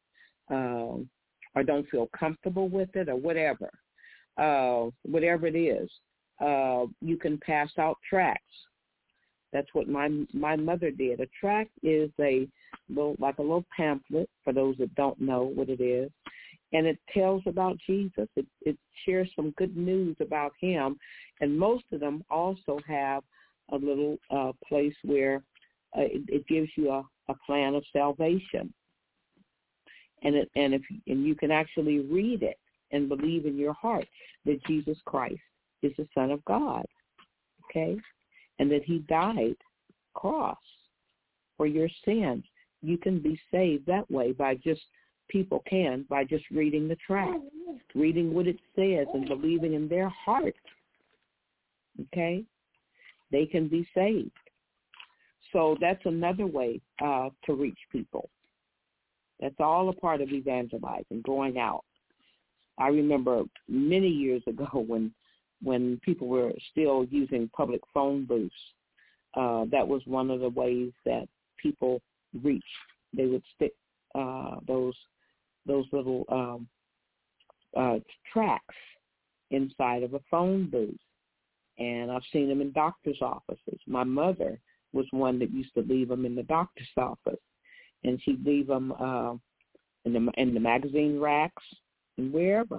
or don't feel comfortable with it, or whatever it is, you can pass out tracts. That's what my mother did. A tract is a little pamphlet for those that don't know what it is, and it tells about Jesus. It shares some good news about him, and most of them also have a little place where it gives you a plan of salvation. And you can actually read it and believe in your heart that Jesus Christ is the Son of God, okay, and that he died cross for your sins. You can be saved that way by just reading the tract, reading what it says, and believing in their heart. Okay, they can be saved. So that's another way to reach people. That's all a part of evangelizing, going out. I remember many years ago when people were still using public phone booths, that was one of the ways that people reached. They would stick those little tracts inside of a phone booth, and I've seen them in doctors' offices. My mother was one that used to leave them in the doctor's office. And she'd leave them in the magazine racks and wherever.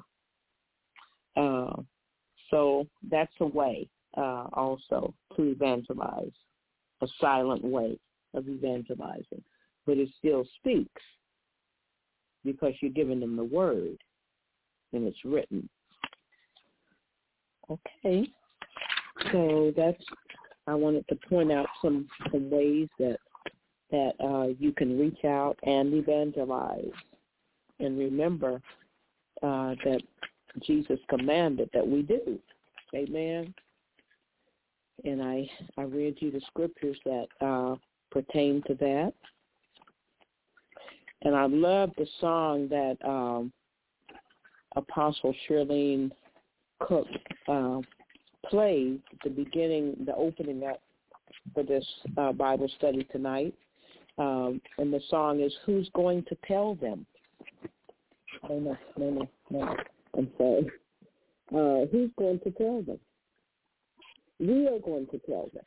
So that's a way also to evangelize, a silent way of evangelizing. But it still speaks because you're giving them the word and it's written. Okay, so that's I wanted to point out some ways that you can reach out and evangelize. And remember that Jesus commanded that we do. Amen. And I read you the scriptures that pertain to that. And I love the song that Apostle Shirlene Cook played at the beginning, the opening up for this Bible study tonight. And the song is, "Who's Going to Tell Them?" No. I'm sorry. Who's going to tell them? We are going to tell them.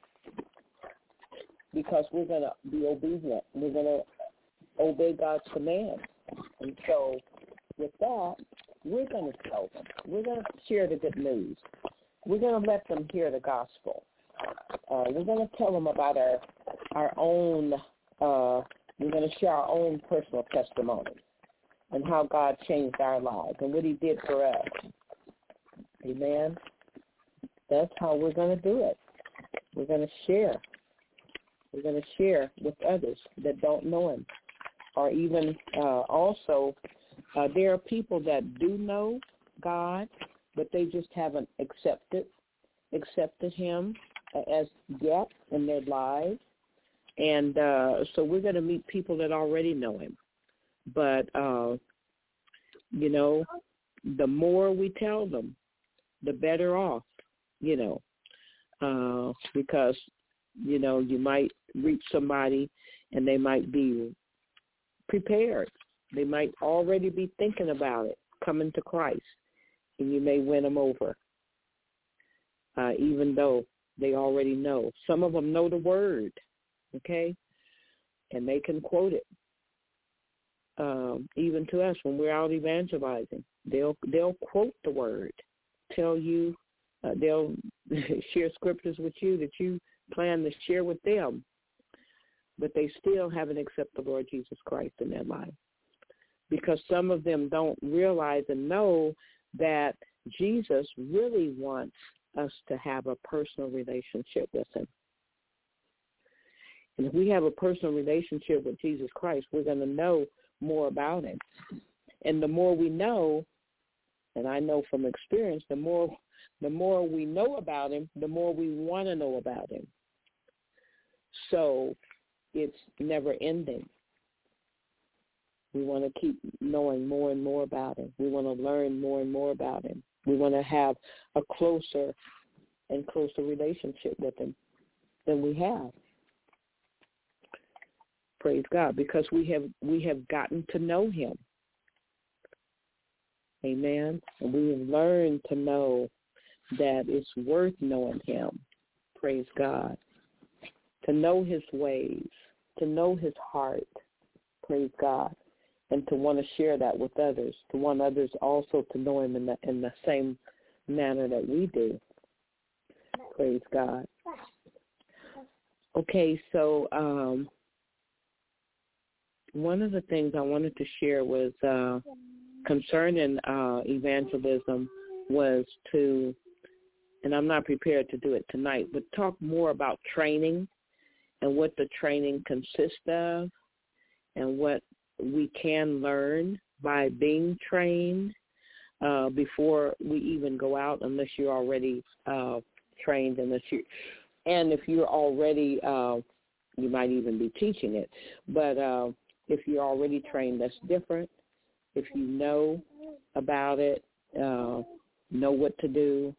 Because we're going to be obedient. We're going to obey God's commands. And so with that, we're going to tell them. We're going to share the good news. We're going to let them hear the gospel. We're going to tell them about our own, we're going to share our own personal testimony and how God changed our lives and what he did for us. Amen. That's how we're going to do it. We're going to share. We're going to share with others that don't know him. Or even also, there are people that do know God, but they just haven't accepted him as yet in their lives. And so we're going to meet people that already know him. But, the more we tell them, the better off, because, you might reach somebody and they might be prepared. They might already be thinking about it, coming to Christ, and you may win them over, even though they already know. Some of them know the word, okay, and they can quote it. Even to us when we're out evangelizing, they'll quote the word, tell you, they'll share scriptures with you that you plan to share with them, but they still haven't accepted the Lord Jesus Christ in their life, because some of them don't realize and know that Jesus really wants us to have a personal relationship with him. And if we have a personal relationship with Jesus Christ, we're going to know more about him. And the more we know, and I know from experience, the more we know about him, the more we want to know about him. So it's never ending. We want to keep knowing more and more about him. We want to learn more and more about him. We want to have a closer and closer relationship with him than we have. Praise God, because we have gotten to know him. Amen. And we have learned to know that it's worth knowing him. Praise God. To know his ways, to know his heart. Praise God. And to want to share that with others, to want others also to know him in the same manner that we do. Praise God. Okay, so one of the things I wanted to share was concerning evangelism was to, and I'm not prepared to do it tonight, but talk more about training and what the training consists of and what we can learn by being trained before we even go out, unless you're already trained, and if you're already, you might even be teaching it. But if you're already trained, that's different. If you know about it, know what to do,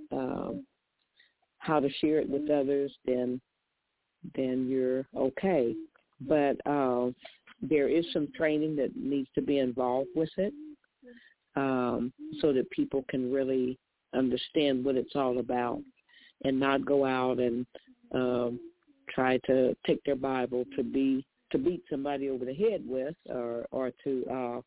how to share it with others, then you're okay. But there is some training that needs to be involved with it, so that people can really understand what it's all about, and not go out and try to take their Bible to beat somebody over the head with, or to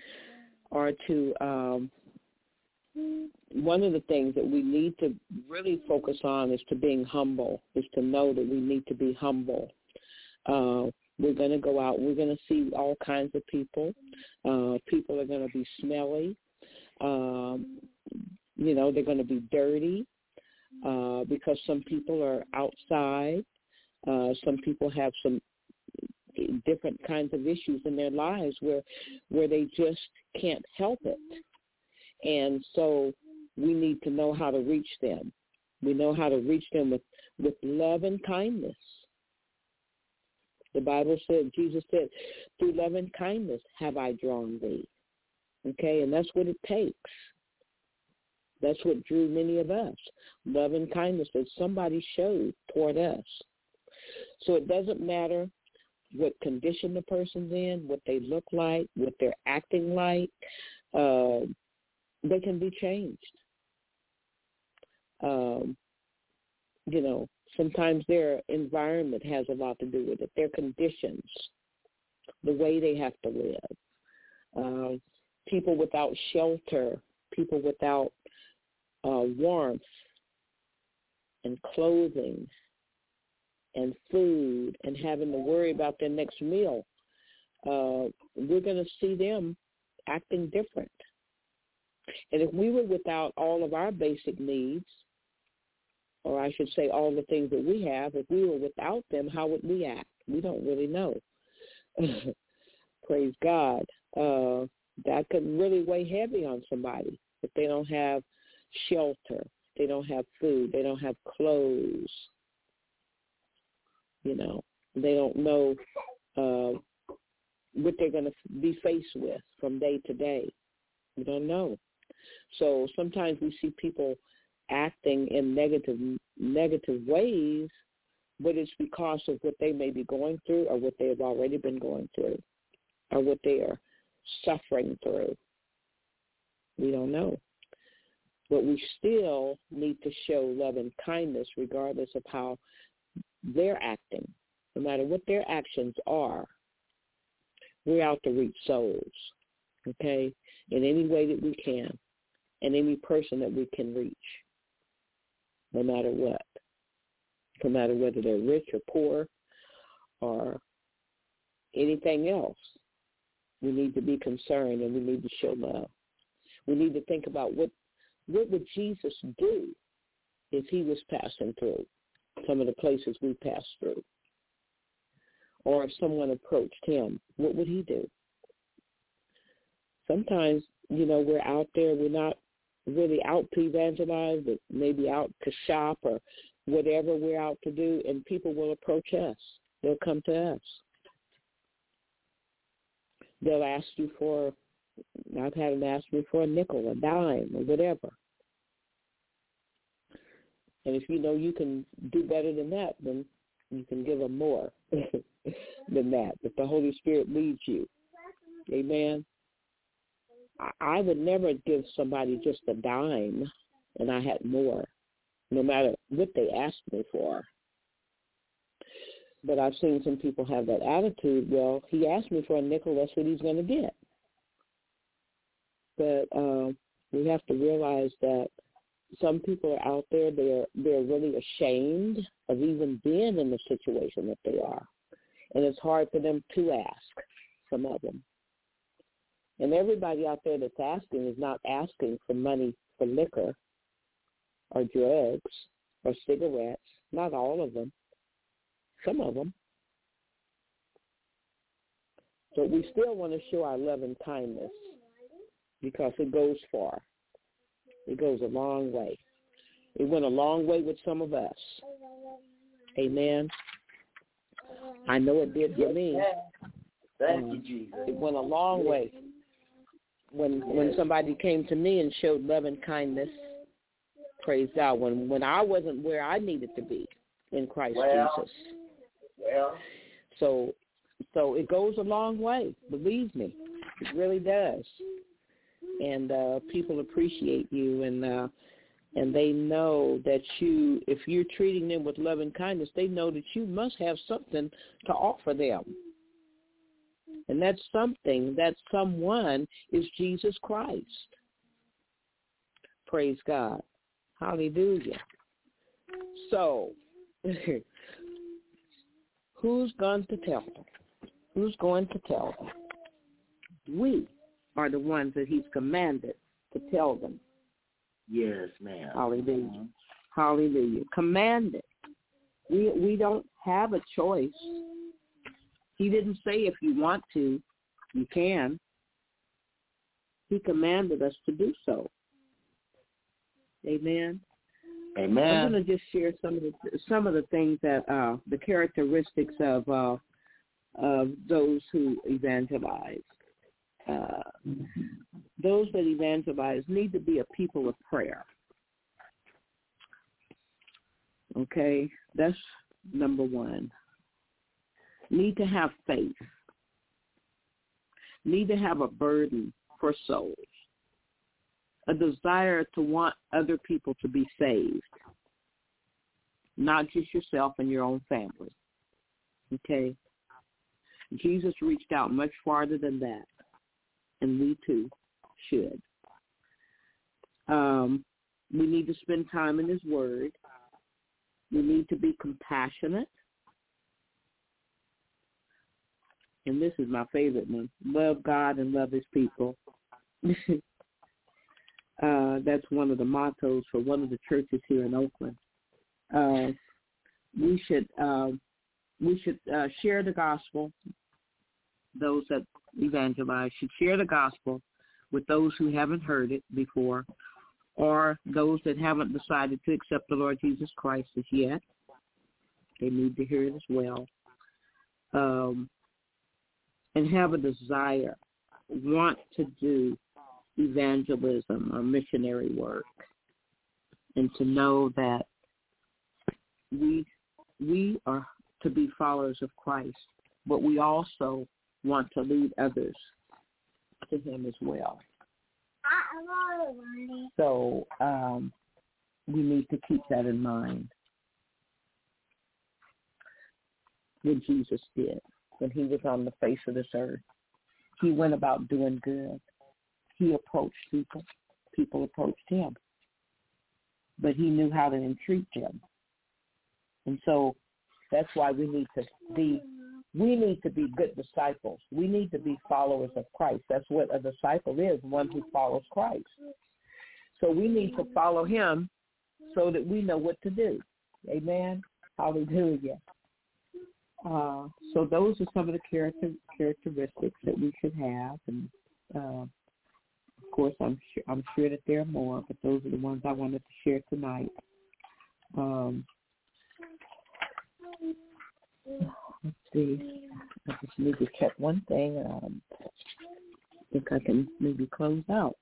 one of the things that we need to really focus on is to being humble, is to know that we need to be humble. We're going to go out. We're going to see all kinds of people. People are going to be smelly. They're going to be dirty. because some people are outside. Some people have some different kinds of issues in their lives where they just can't help it. And so we need to know how to reach them. We know how to reach them with love and kindness. The Bible said, Jesus said, through love and kindness have I drawn thee. Okay, and that's what it takes. That's what drew many of us, love and kindness that somebody showed toward us. So it doesn't matter what condition the person's in, what they look like, what they're acting like. They can be changed. Sometimes their environment has a lot to do with it, their conditions, the way they have to live. People without shelter, people without warmth and clothing and food and having to worry about their next meal, we're going to see them acting different. And if we were without all of our basic needs, or I should say all the things that we have, if we were without them, how would we act? We don't really know. Praise God. That could really weigh heavy on somebody if they don't have shelter, they don't have food, they don't have clothes. They don't know what they're going to be faced with from day to day. We don't know. So sometimes we see people acting in negative ways, but it's because of what they may be going through or what they have already been going through or what they are suffering through. We don't know. But we still need to show love and kindness regardless of how they're acting. No matter what their actions are, we're out to reach souls, okay, in any way that we can, and any person that we can reach, no matter what, no matter whether they're rich or poor or anything else. We need to be concerned and we need to show love. We need to think about what would Jesus do if he was passing through some of the places we pass through? Or if someone approached him, what would he do? Sometimes, we're out there, we're not really out to evangelize, but maybe out to shop or whatever we're out to do, and people will approach us. They'll come to us. They'll ask you for, I've had them ask me for a nickel, a dime, or whatever. And if you know you can do better than that, then you can give them more than that, if the Holy Spirit leads you. Amen. I would never give somebody just a dime and I had more, no matter what they asked me for. But I've seen some people have that attitude, well, he asked me for a nickel, that's what he's going to get. But we have to realize that some people are out there, they're really ashamed of even being in the situation that they are. And it's hard for them to ask, some of them. And everybody out there that's asking is not asking for money for liquor or drugs or cigarettes. Not all of them. Some of them. But we still want to show our love and kindness because it goes far. It goes a long way. It went a long way with some of us. Amen. I know it did for me. Thank you, Jesus. It went a long way. When somebody came to me and showed love and kindness, praise God, when I wasn't where I needed to be in Christ Jesus. So it goes a long way, believe me. It really does. And people appreciate you, and they know that if you're treating them with love and kindness, they know that you must have something to offer them. And that someone is Jesus Christ. Praise God. Hallelujah. So, who's going to tell them? Who's going to tell them? We are the ones that he's commanded to tell them. Yes, ma'am. Hallelujah. Hallelujah. Commanded. We don't have a choice. He didn't say if you want to, you can. He commanded us to do so. Amen. Amen. I'm going to just share some of the things that the characteristics of those who evangelize. Those that evangelize need to be a people of prayer. Okay, that's number one. Need to have faith. Need to have a burden for souls. A desire to want other people to be saved. Not just yourself and your own family. Okay? Jesus reached out much farther than that. And we too should. We need to spend time in his word. We need to be compassionate. And this is my favorite one. Love God and love his people. That's one of the mottos for one of the churches here in Oakland. We should share the gospel. Those that evangelize should share the gospel with those who haven't heard it before, or those that haven't decided to accept the Lord Jesus Christ as yet. They need to hear it as well. And have a desire, want to do evangelism or missionary work, and to know that we are to be followers of Christ, but we also want to lead others to him as well. So we need to keep that in mind. What Jesus did when he was on the face of this earth. He went about doing good. He approached people. People approached him. But he knew how to entreat them. And so that's why we need to be good disciples. We need to be followers of Christ. That's what a disciple is, one who follows Christ. So we need to follow him so that we know what to do. Amen? Hallelujah. So those are some of the characteristics that we should have. And, of course, I'm sure that there are more, but those are the ones I wanted to share tonight. Let's see. I just need to check one thing. I think I can maybe close out.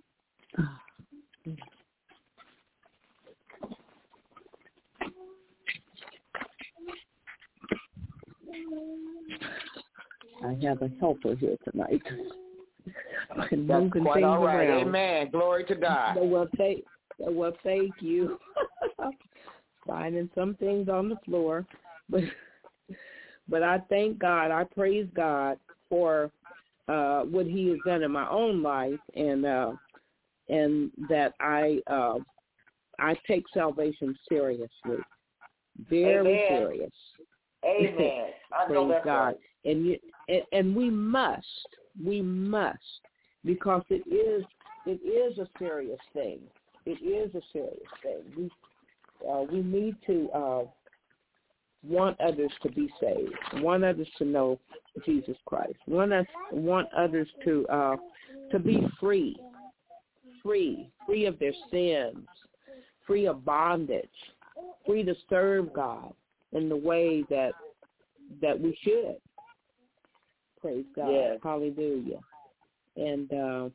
I have a helper here tonight. That's quite all right. Around. Amen. Glory to God. Well, thank you. Finding some things on the floor, but I thank God. I praise God for what he has done in my own life, and that I take salvation seriously, very serious. Amen. I know that's God. Right. And we must, because it is a serious thing. It is a serious thing. We need to want others to be saved, want others to know Jesus Christ, want others to be free of their sins, free of bondage, free to serve God in the way that we should. Praise God. Yes. Hallelujah. And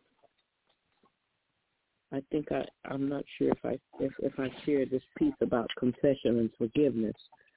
I think I'm not sure if I share this piece about confession and forgiveness.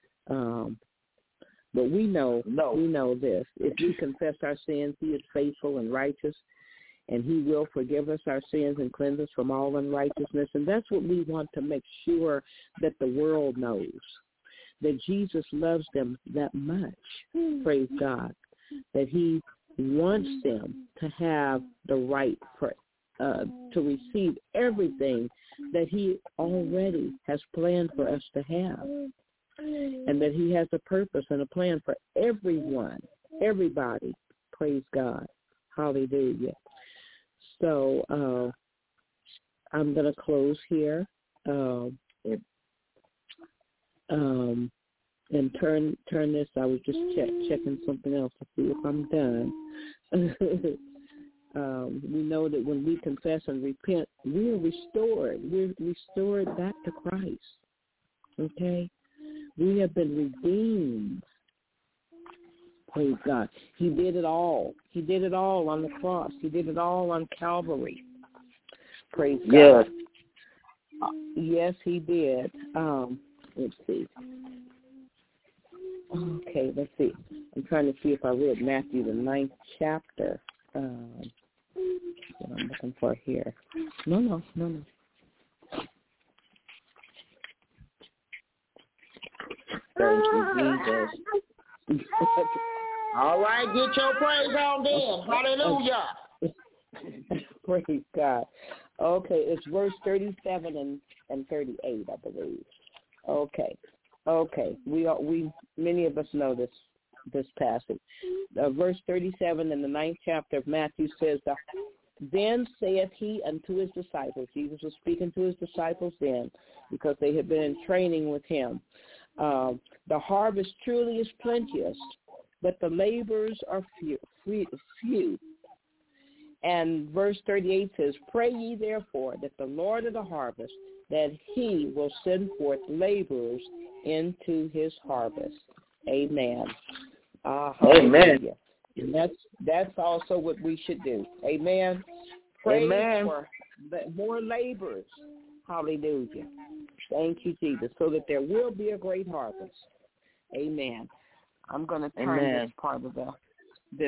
But we know this. If we confess our sins, he is faithful and righteous, and he will forgive us our sins and cleanse us from all unrighteousness. And that's what we want to make sure that the world knows, that Jesus loves them that much, praise God, that he wants them to have the right to receive everything that he already has planned for us to have, and that he has a purpose and a plan for everyone, everybody, praise God, hallelujah. So I'm going to close here. And turn this. I was just checking something else to see if I'm done. We know that when we confess and repent, we're restored. We're restored back to Christ. Okay? We have been redeemed. Praise God. He did it all. He did it all on the cross. He did it all on Calvary. Praise God. Yes. Yes, he did. Let's see. Okay, let's see. I'm trying to see if I read Matthew, the 9th chapter. What I'm looking for here. No. Thank you, Jesus. All right, get your praise on then. Hallelujah. Praise God. Okay, it's verse 37 and 38, I believe. Okay. We many of us know this passage. Verse 37 in the 9th chapter of Matthew says, "Then saith he unto his disciples," Jesus was speaking to his disciples then because they had been in training with him, "The harvest truly is plenteous, but the laborers are few. And verse 38 says, "Pray ye therefore that the Lord of the harvest, that he will send forth laborers into his harvest." Amen. Amen. And that's also what we should do. Amen. Pray for more laborers. Hallelujah. Thank you, Jesus, so that there will be a great harvest. Amen. I'm going to turn this part of this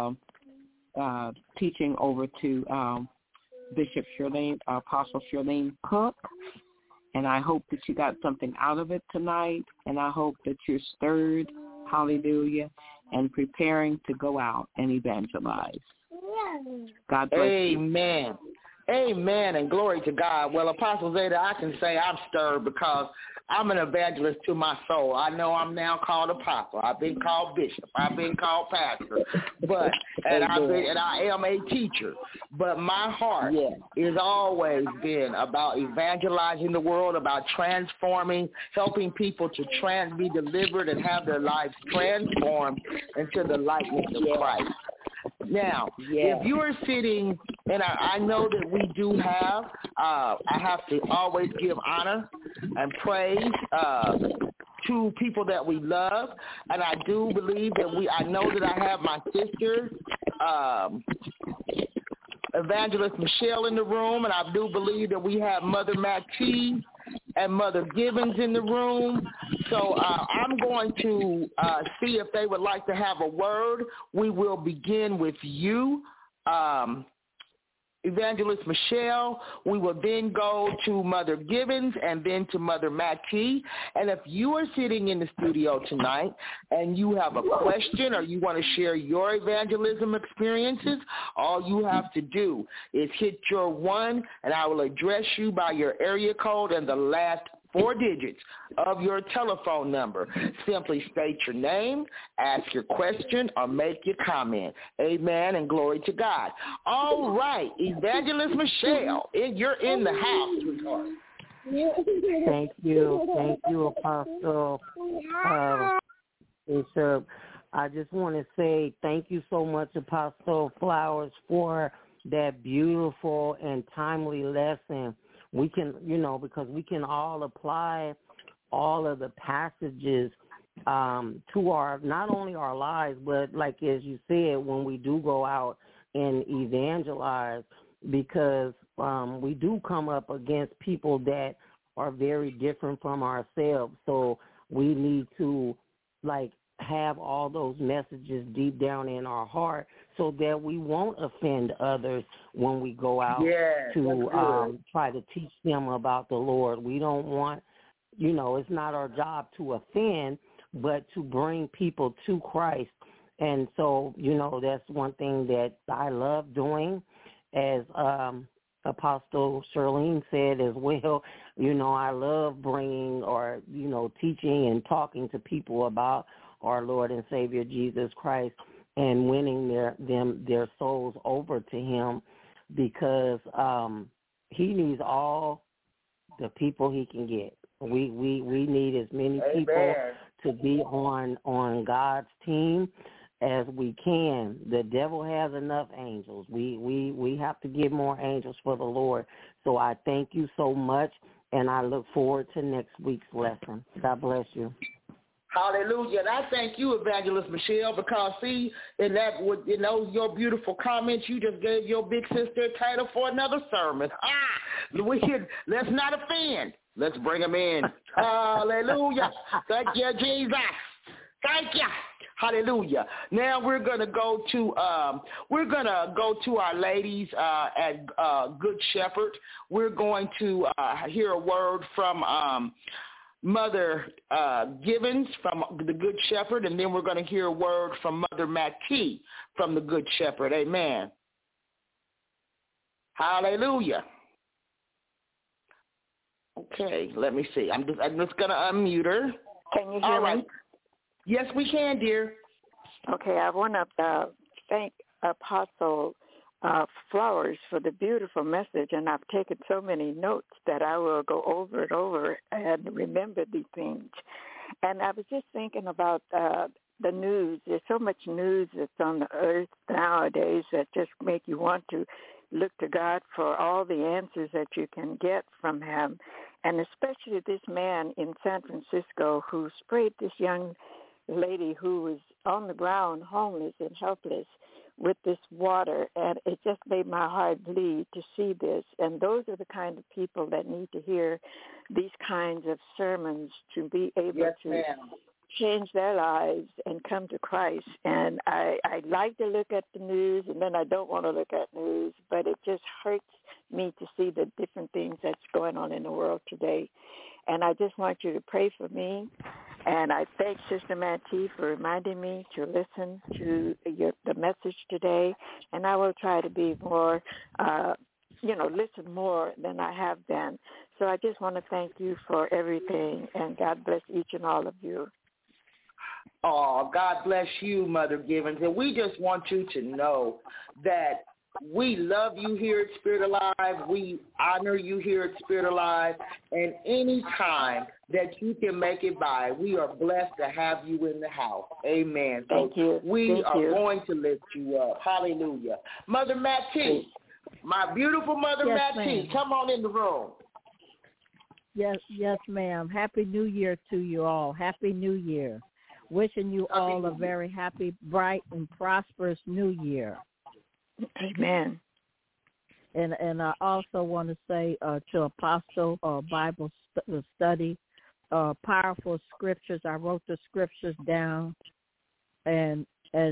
teaching over to Bishop Charlene, Apostle Charlene Cook, and I hope that you got something out of it tonight, and I hope that you're stirred, hallelujah, and preparing to go out and evangelize. God bless you. Amen. Amen, and glory to God. Well, Apostle Zeta, I can say I'm stirred because I'm an evangelist to my soul. I know I'm now called apostle. I've been called bishop. I've been called pastor, and I am a teacher. But my heart has always been about evangelizing the world, about transforming, helping people to be delivered and have their lives transformed into the likeness of Christ. Now, if you are sitting, and I know that we do have, I have to always give honor and praise to people that we love, and I do believe that I know that I have my sister, Evangelist Michelle in the room, and I do believe that we have Mother Mackie and Mother Gibbons in the room. So I'm going to see if they would like to have a word. We will begin with you, Evangelist Michelle. We will then go to Mother Gibbons and then to Mother Mackie. And if you are sitting in the studio tonight and you have a question or you want to share your evangelism experiences, all you have to do is hit your 1, and I will address you by your area code and the last 4 digits of your telephone number. Simply state your name, ask your question, or make your comment. Amen, and glory to God. All right, Evangelist Michelle, you're in the house, sweetheart. Thank you, Apostle Bishop. I just want to say thank you so much, Apostle Flowers, for that beautiful and timely lesson. We can, because we can all apply all of the passages to our, not only our lives, but like as you said, when we do go out and evangelize, because we do come up against people that are very different from ourselves. So we need to have all those messages deep down in our heart so that we won't offend others when we go out to try to teach them about the Lord. We don't want, it's not our job to offend, but to bring people to Christ. And so, that's one thing that I love doing, as Apostle Charlene said as well. I love bringing or, teaching and talking to people about our Lord and Savior Jesus Christ and winning their souls over to him, because he needs all the people he can get. We need as many people to be on God's team as we can. The devil has enough angels. We have to get more angels for the Lord. So I thank you so much, and I look forward to next week's lesson. God bless you. Hallelujah. And I thank you, Evangelist Michelle, because, see, in that, in those your beautiful comments, you just gave your big sister a title for another sermon. Let's not offend. Let's bring them in. Hallelujah. Thank you, Jesus. Thank you. Hallelujah. Now we're gonna go to our ladies at Good Shepherd. We're going to hear a word from Mother Givens from the Good Shepherd, and then we're going to hear a word from Mother Mattee from the Good Shepherd. Amen. Hallelujah. Okay, let me see. I'm just going to unmute her. Can you hear me? Yes, we can, dear. Okay, I want to thank Apostle Flowers for the beautiful message, and I've taken so many notes that I will go over and over and remember these things. And I was just thinking about the news. There's so much news that's on the earth nowadays that just make you want to look to God for all the answers that you can get from him. And especially this man in San Francisco who sprayed this young lady who was on the ground, homeless and helpless, with this water, and it just made my heart bleed to see this. And those are the kind of people that need to hear these kinds of sermons to be able to change their lives and come to Christ. And I like to look at the news, and then I don't want to look at news, but it just hurts me to see the different things that's going on in the world today. And I just want you to pray for me. And I thank Sister Mattee for reminding me to listen to the message today. And I will try to be more, listen more than I have been. So I just want to thank you for everything, and God bless each and all of you. Oh, God bless you, Mother Givens. And we just want you to know that we love you here at Spirit Alive. We honor you here at Spirit Alive. And any time that you can make it by, we are blessed to have you in the house. Amen. Thank you. We are going to lift you up. Hallelujah. Mother Mattee, my beautiful Mother Mattee, come on in the room. Yes, ma'am. Happy New Year to you all. Happy New Year. Wishing you all a very happy, bright, and prosperous New Year. Amen. And I also want to say to Apostle Bible study, powerful scriptures. I wrote the scriptures down, and as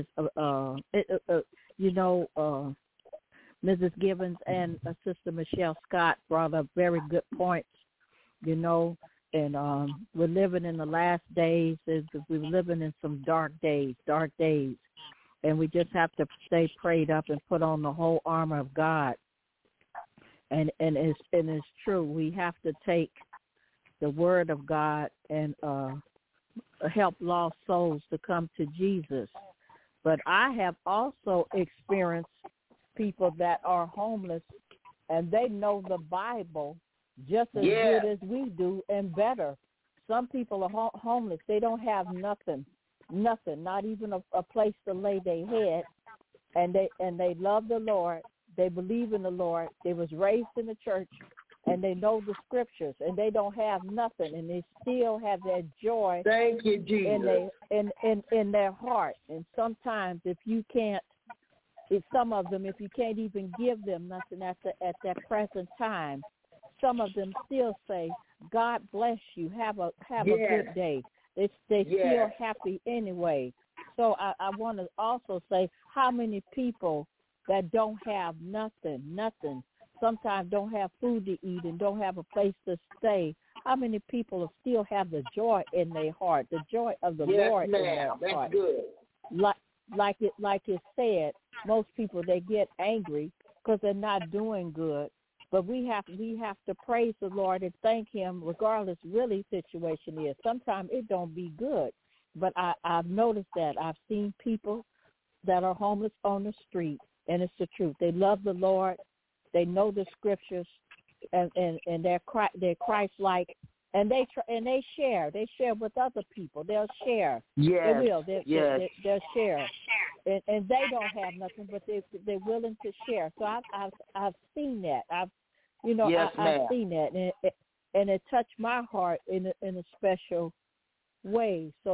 Mrs. Givens and Sister Michelle Scott brought up very good points. And we're living in the last days. We're living in some dark days. And we just have to stay prayed up and put on the whole armor of God. And it's true. We have to take the word of God and help lost souls to come to Jesus. But I have also experienced people that are homeless, and they know the Bible just as good as we do and better. Some people are homeless. They don't have nothing, not even a place to lay their head, and they love the Lord. They believe in the Lord. They was raised in the church, and they know the scriptures, and they don't have nothing, and they still have that joy. Thank you, Jesus. in their heart. And sometimes if you can't even give them nothing at that present time, some of them still say, God bless you, have a good day. They still happy anyway. So I want to also say, how many people that don't have nothing, sometimes don't have food to eat and don't have a place to stay, how many people still have the joy in their heart, the joy of the Lord in their heart? That's good. Like it said, most people, they get angry because they're not doing good. But we have to praise the Lord and thank him regardless really situation is. Sometimes it don't be good. But I've noticed that. I've seen people that are homeless on the street, and it's the truth. They love the Lord. They know the scriptures, and they're Christ-like, And they share. They share with other people. They'll share. Yes. They will. Yes. They'll share. And they don't have nothing, but they're willing to share. So I've seen that. I've seen that, and it touched my heart in a special way. So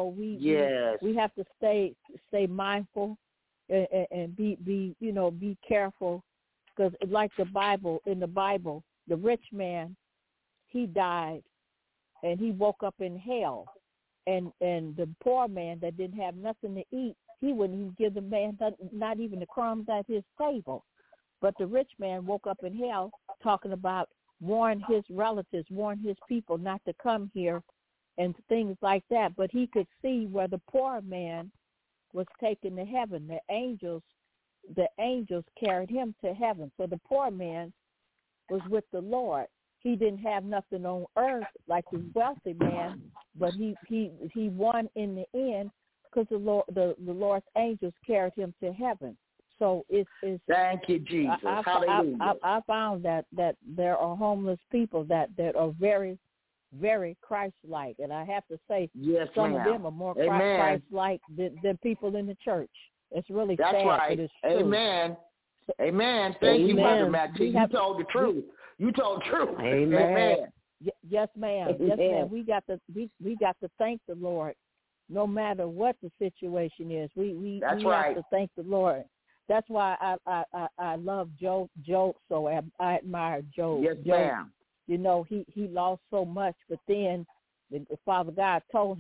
we have to stay mindful and be careful, because like in the Bible, the rich man, he died and he woke up in hell, and the poor man that didn't have nothing to eat, he wouldn't even give the man not even the crumbs at his table. But the rich man woke up in hell, talking about warn his relatives, warn his people not to come here and things like that. But he could see where the poor man was taken to heaven. The angels carried him to heaven. So the poor man was with the Lord. He didn't have nothing on earth like the wealthy man, but he won in the end, because the Lord's angels carried him to heaven. So it's thank you, Jesus. Hallelujah. I found that there are homeless people that are very, very Christ-like, and I have to say, some of them are more Christ-like than people in the church. It's really That's sad, right. but it's true. Amen. Amen. Thank you, Mother Mattie. You told the truth. You told the truth. Amen. Yes, ma'am. Yes, ma'am. We got to thank the Lord, no matter what the situation is. We have to thank the Lord. That's why I love Job so I admire Job. Yes, ma'am. He lost so much, but then the Father God told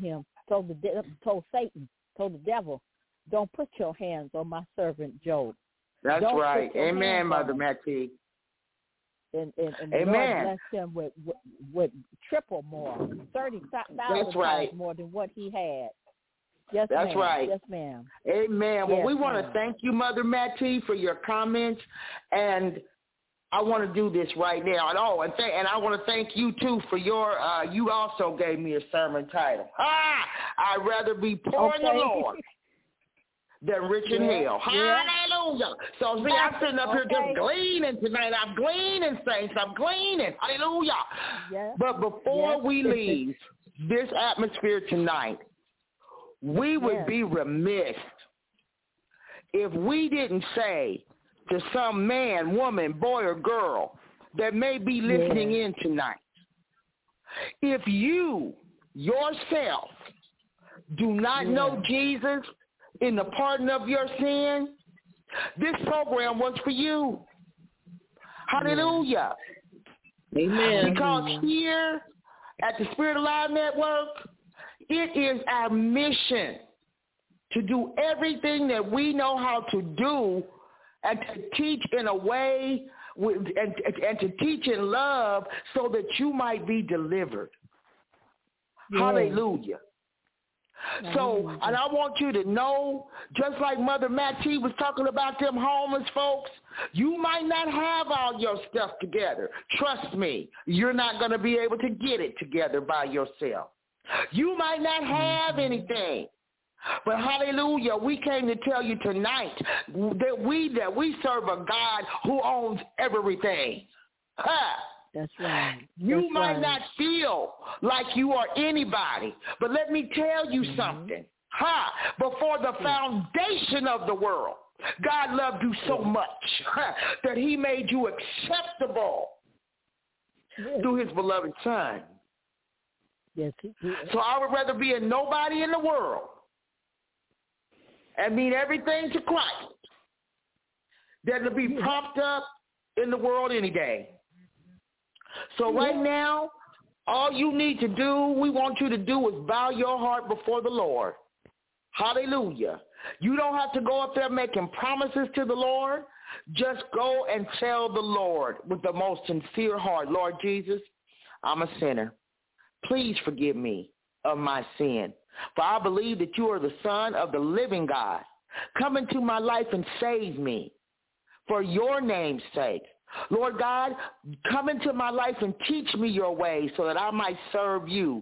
Satan, told the devil, don't put your hands on my servant Job. That's right. Amen, Mother Mattie. And the Lord blessed him with triple more, 30,000 times more than what he had. Yes, that's ma'am. right. Yes, ma'am. Amen. Well, yes, we want to thank you, Mother Mattie, for your comments, and I want to do this right now. And I want to thank you too for your. You also gave me a sermon title. I'd rather be poor in the Lord than rich in hell. Hallelujah. So see, I'm sitting up here just gleaning tonight. I'm gleaning, saints. I'm gleaning. Hallelujah. Yes. But before we leave this atmosphere tonight, we would be remiss if we didn't say to some man, woman, boy, or girl that may be listening in tonight, if you yourself do not know Jesus in the pardon of your sin, this program was for you. Hallelujah. Amen. Because here at the Spirit Alive Network, it is our mission to do everything that we know how to do and to teach in a way and to teach in love so that you might be delivered. Hallelujah. So, and I want you to know, just like Mother Mattie was talking about them homeless folks, you might not have all your stuff together. Trust me, you're not going to be able to get it together by yourself. You might not have anything. But hallelujah, we came to tell you tonight that we serve a God who owns everything. That's right. You might not feel like you are anybody, but let me tell you something. Before the foundation of the world, God loved you so much that he made you acceptable through his beloved Son. Yes, he did. So I would rather be a nobody in the world and mean everything to Christ than to be propped up in the world any day. So right now, all you need to do, we want you to do is bow your heart before the Lord. Hallelujah. You don't have to go up there making promises to the Lord. Just go and tell the Lord with the most sincere heart, Lord Jesus, I'm a sinner. Please forgive me of my sin. For I believe that you are the Son of the living God. Come into my life and save me for your name's sake. Lord God, come into my life and teach me your ways so that I might serve you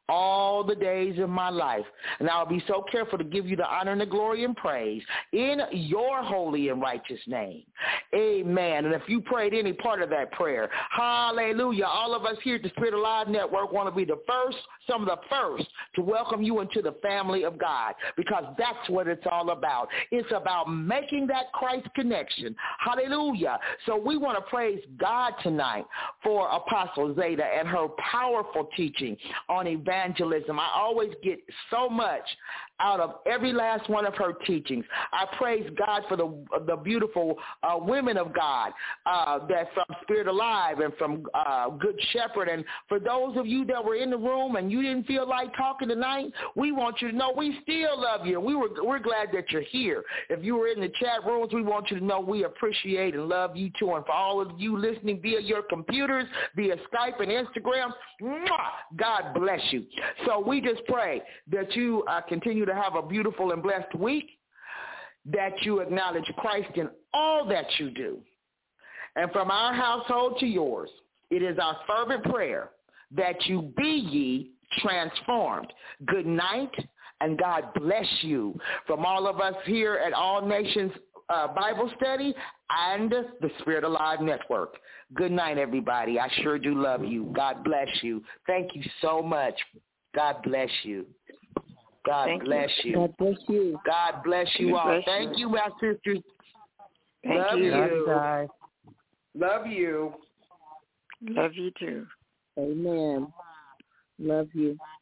all the days of my life. And I will be so careful to give you the honor and the glory and praise in your holy and righteous name. Amen. And if you prayed any part of that prayer, hallelujah, all of us here at the Spirit Alive Network want to be the first, some of the first, to welcome you into the family of God, because that's what it's all about. It's about making that Christ connection. Hallelujah. So we want to praise God tonight for Apostle Zeta and her powerful teaching on evangelism. I always get so much out of every last one of her teachings. I praise God for the beautiful women of God that from Spirit Alive and from Good Shepherd. And for those of you that were in the room and you didn't feel like talking tonight, we want you to know we still love you. We're glad that you're here. If you were in the chat rooms, we want you to know we appreciate and love you too. And for all of you listening via your computers, via Skype and Instagram, God bless you. So we just pray that you continue to have a beautiful and blessed week, that you acknowledge Christ in all that you do. And from our household to yours, it is our fervent prayer that you be ye transformed. Good night, and God bless you. From all of us here at All Nations Bible Study and the Spirit Alive Network. Good night, everybody. I sure do love you. God bless you. Thank you so much. God bless you. God bless you. God bless you. God bless you all. Thank you, my sisters. Love you. Guys. Love you. Love you too. Amen. Love you.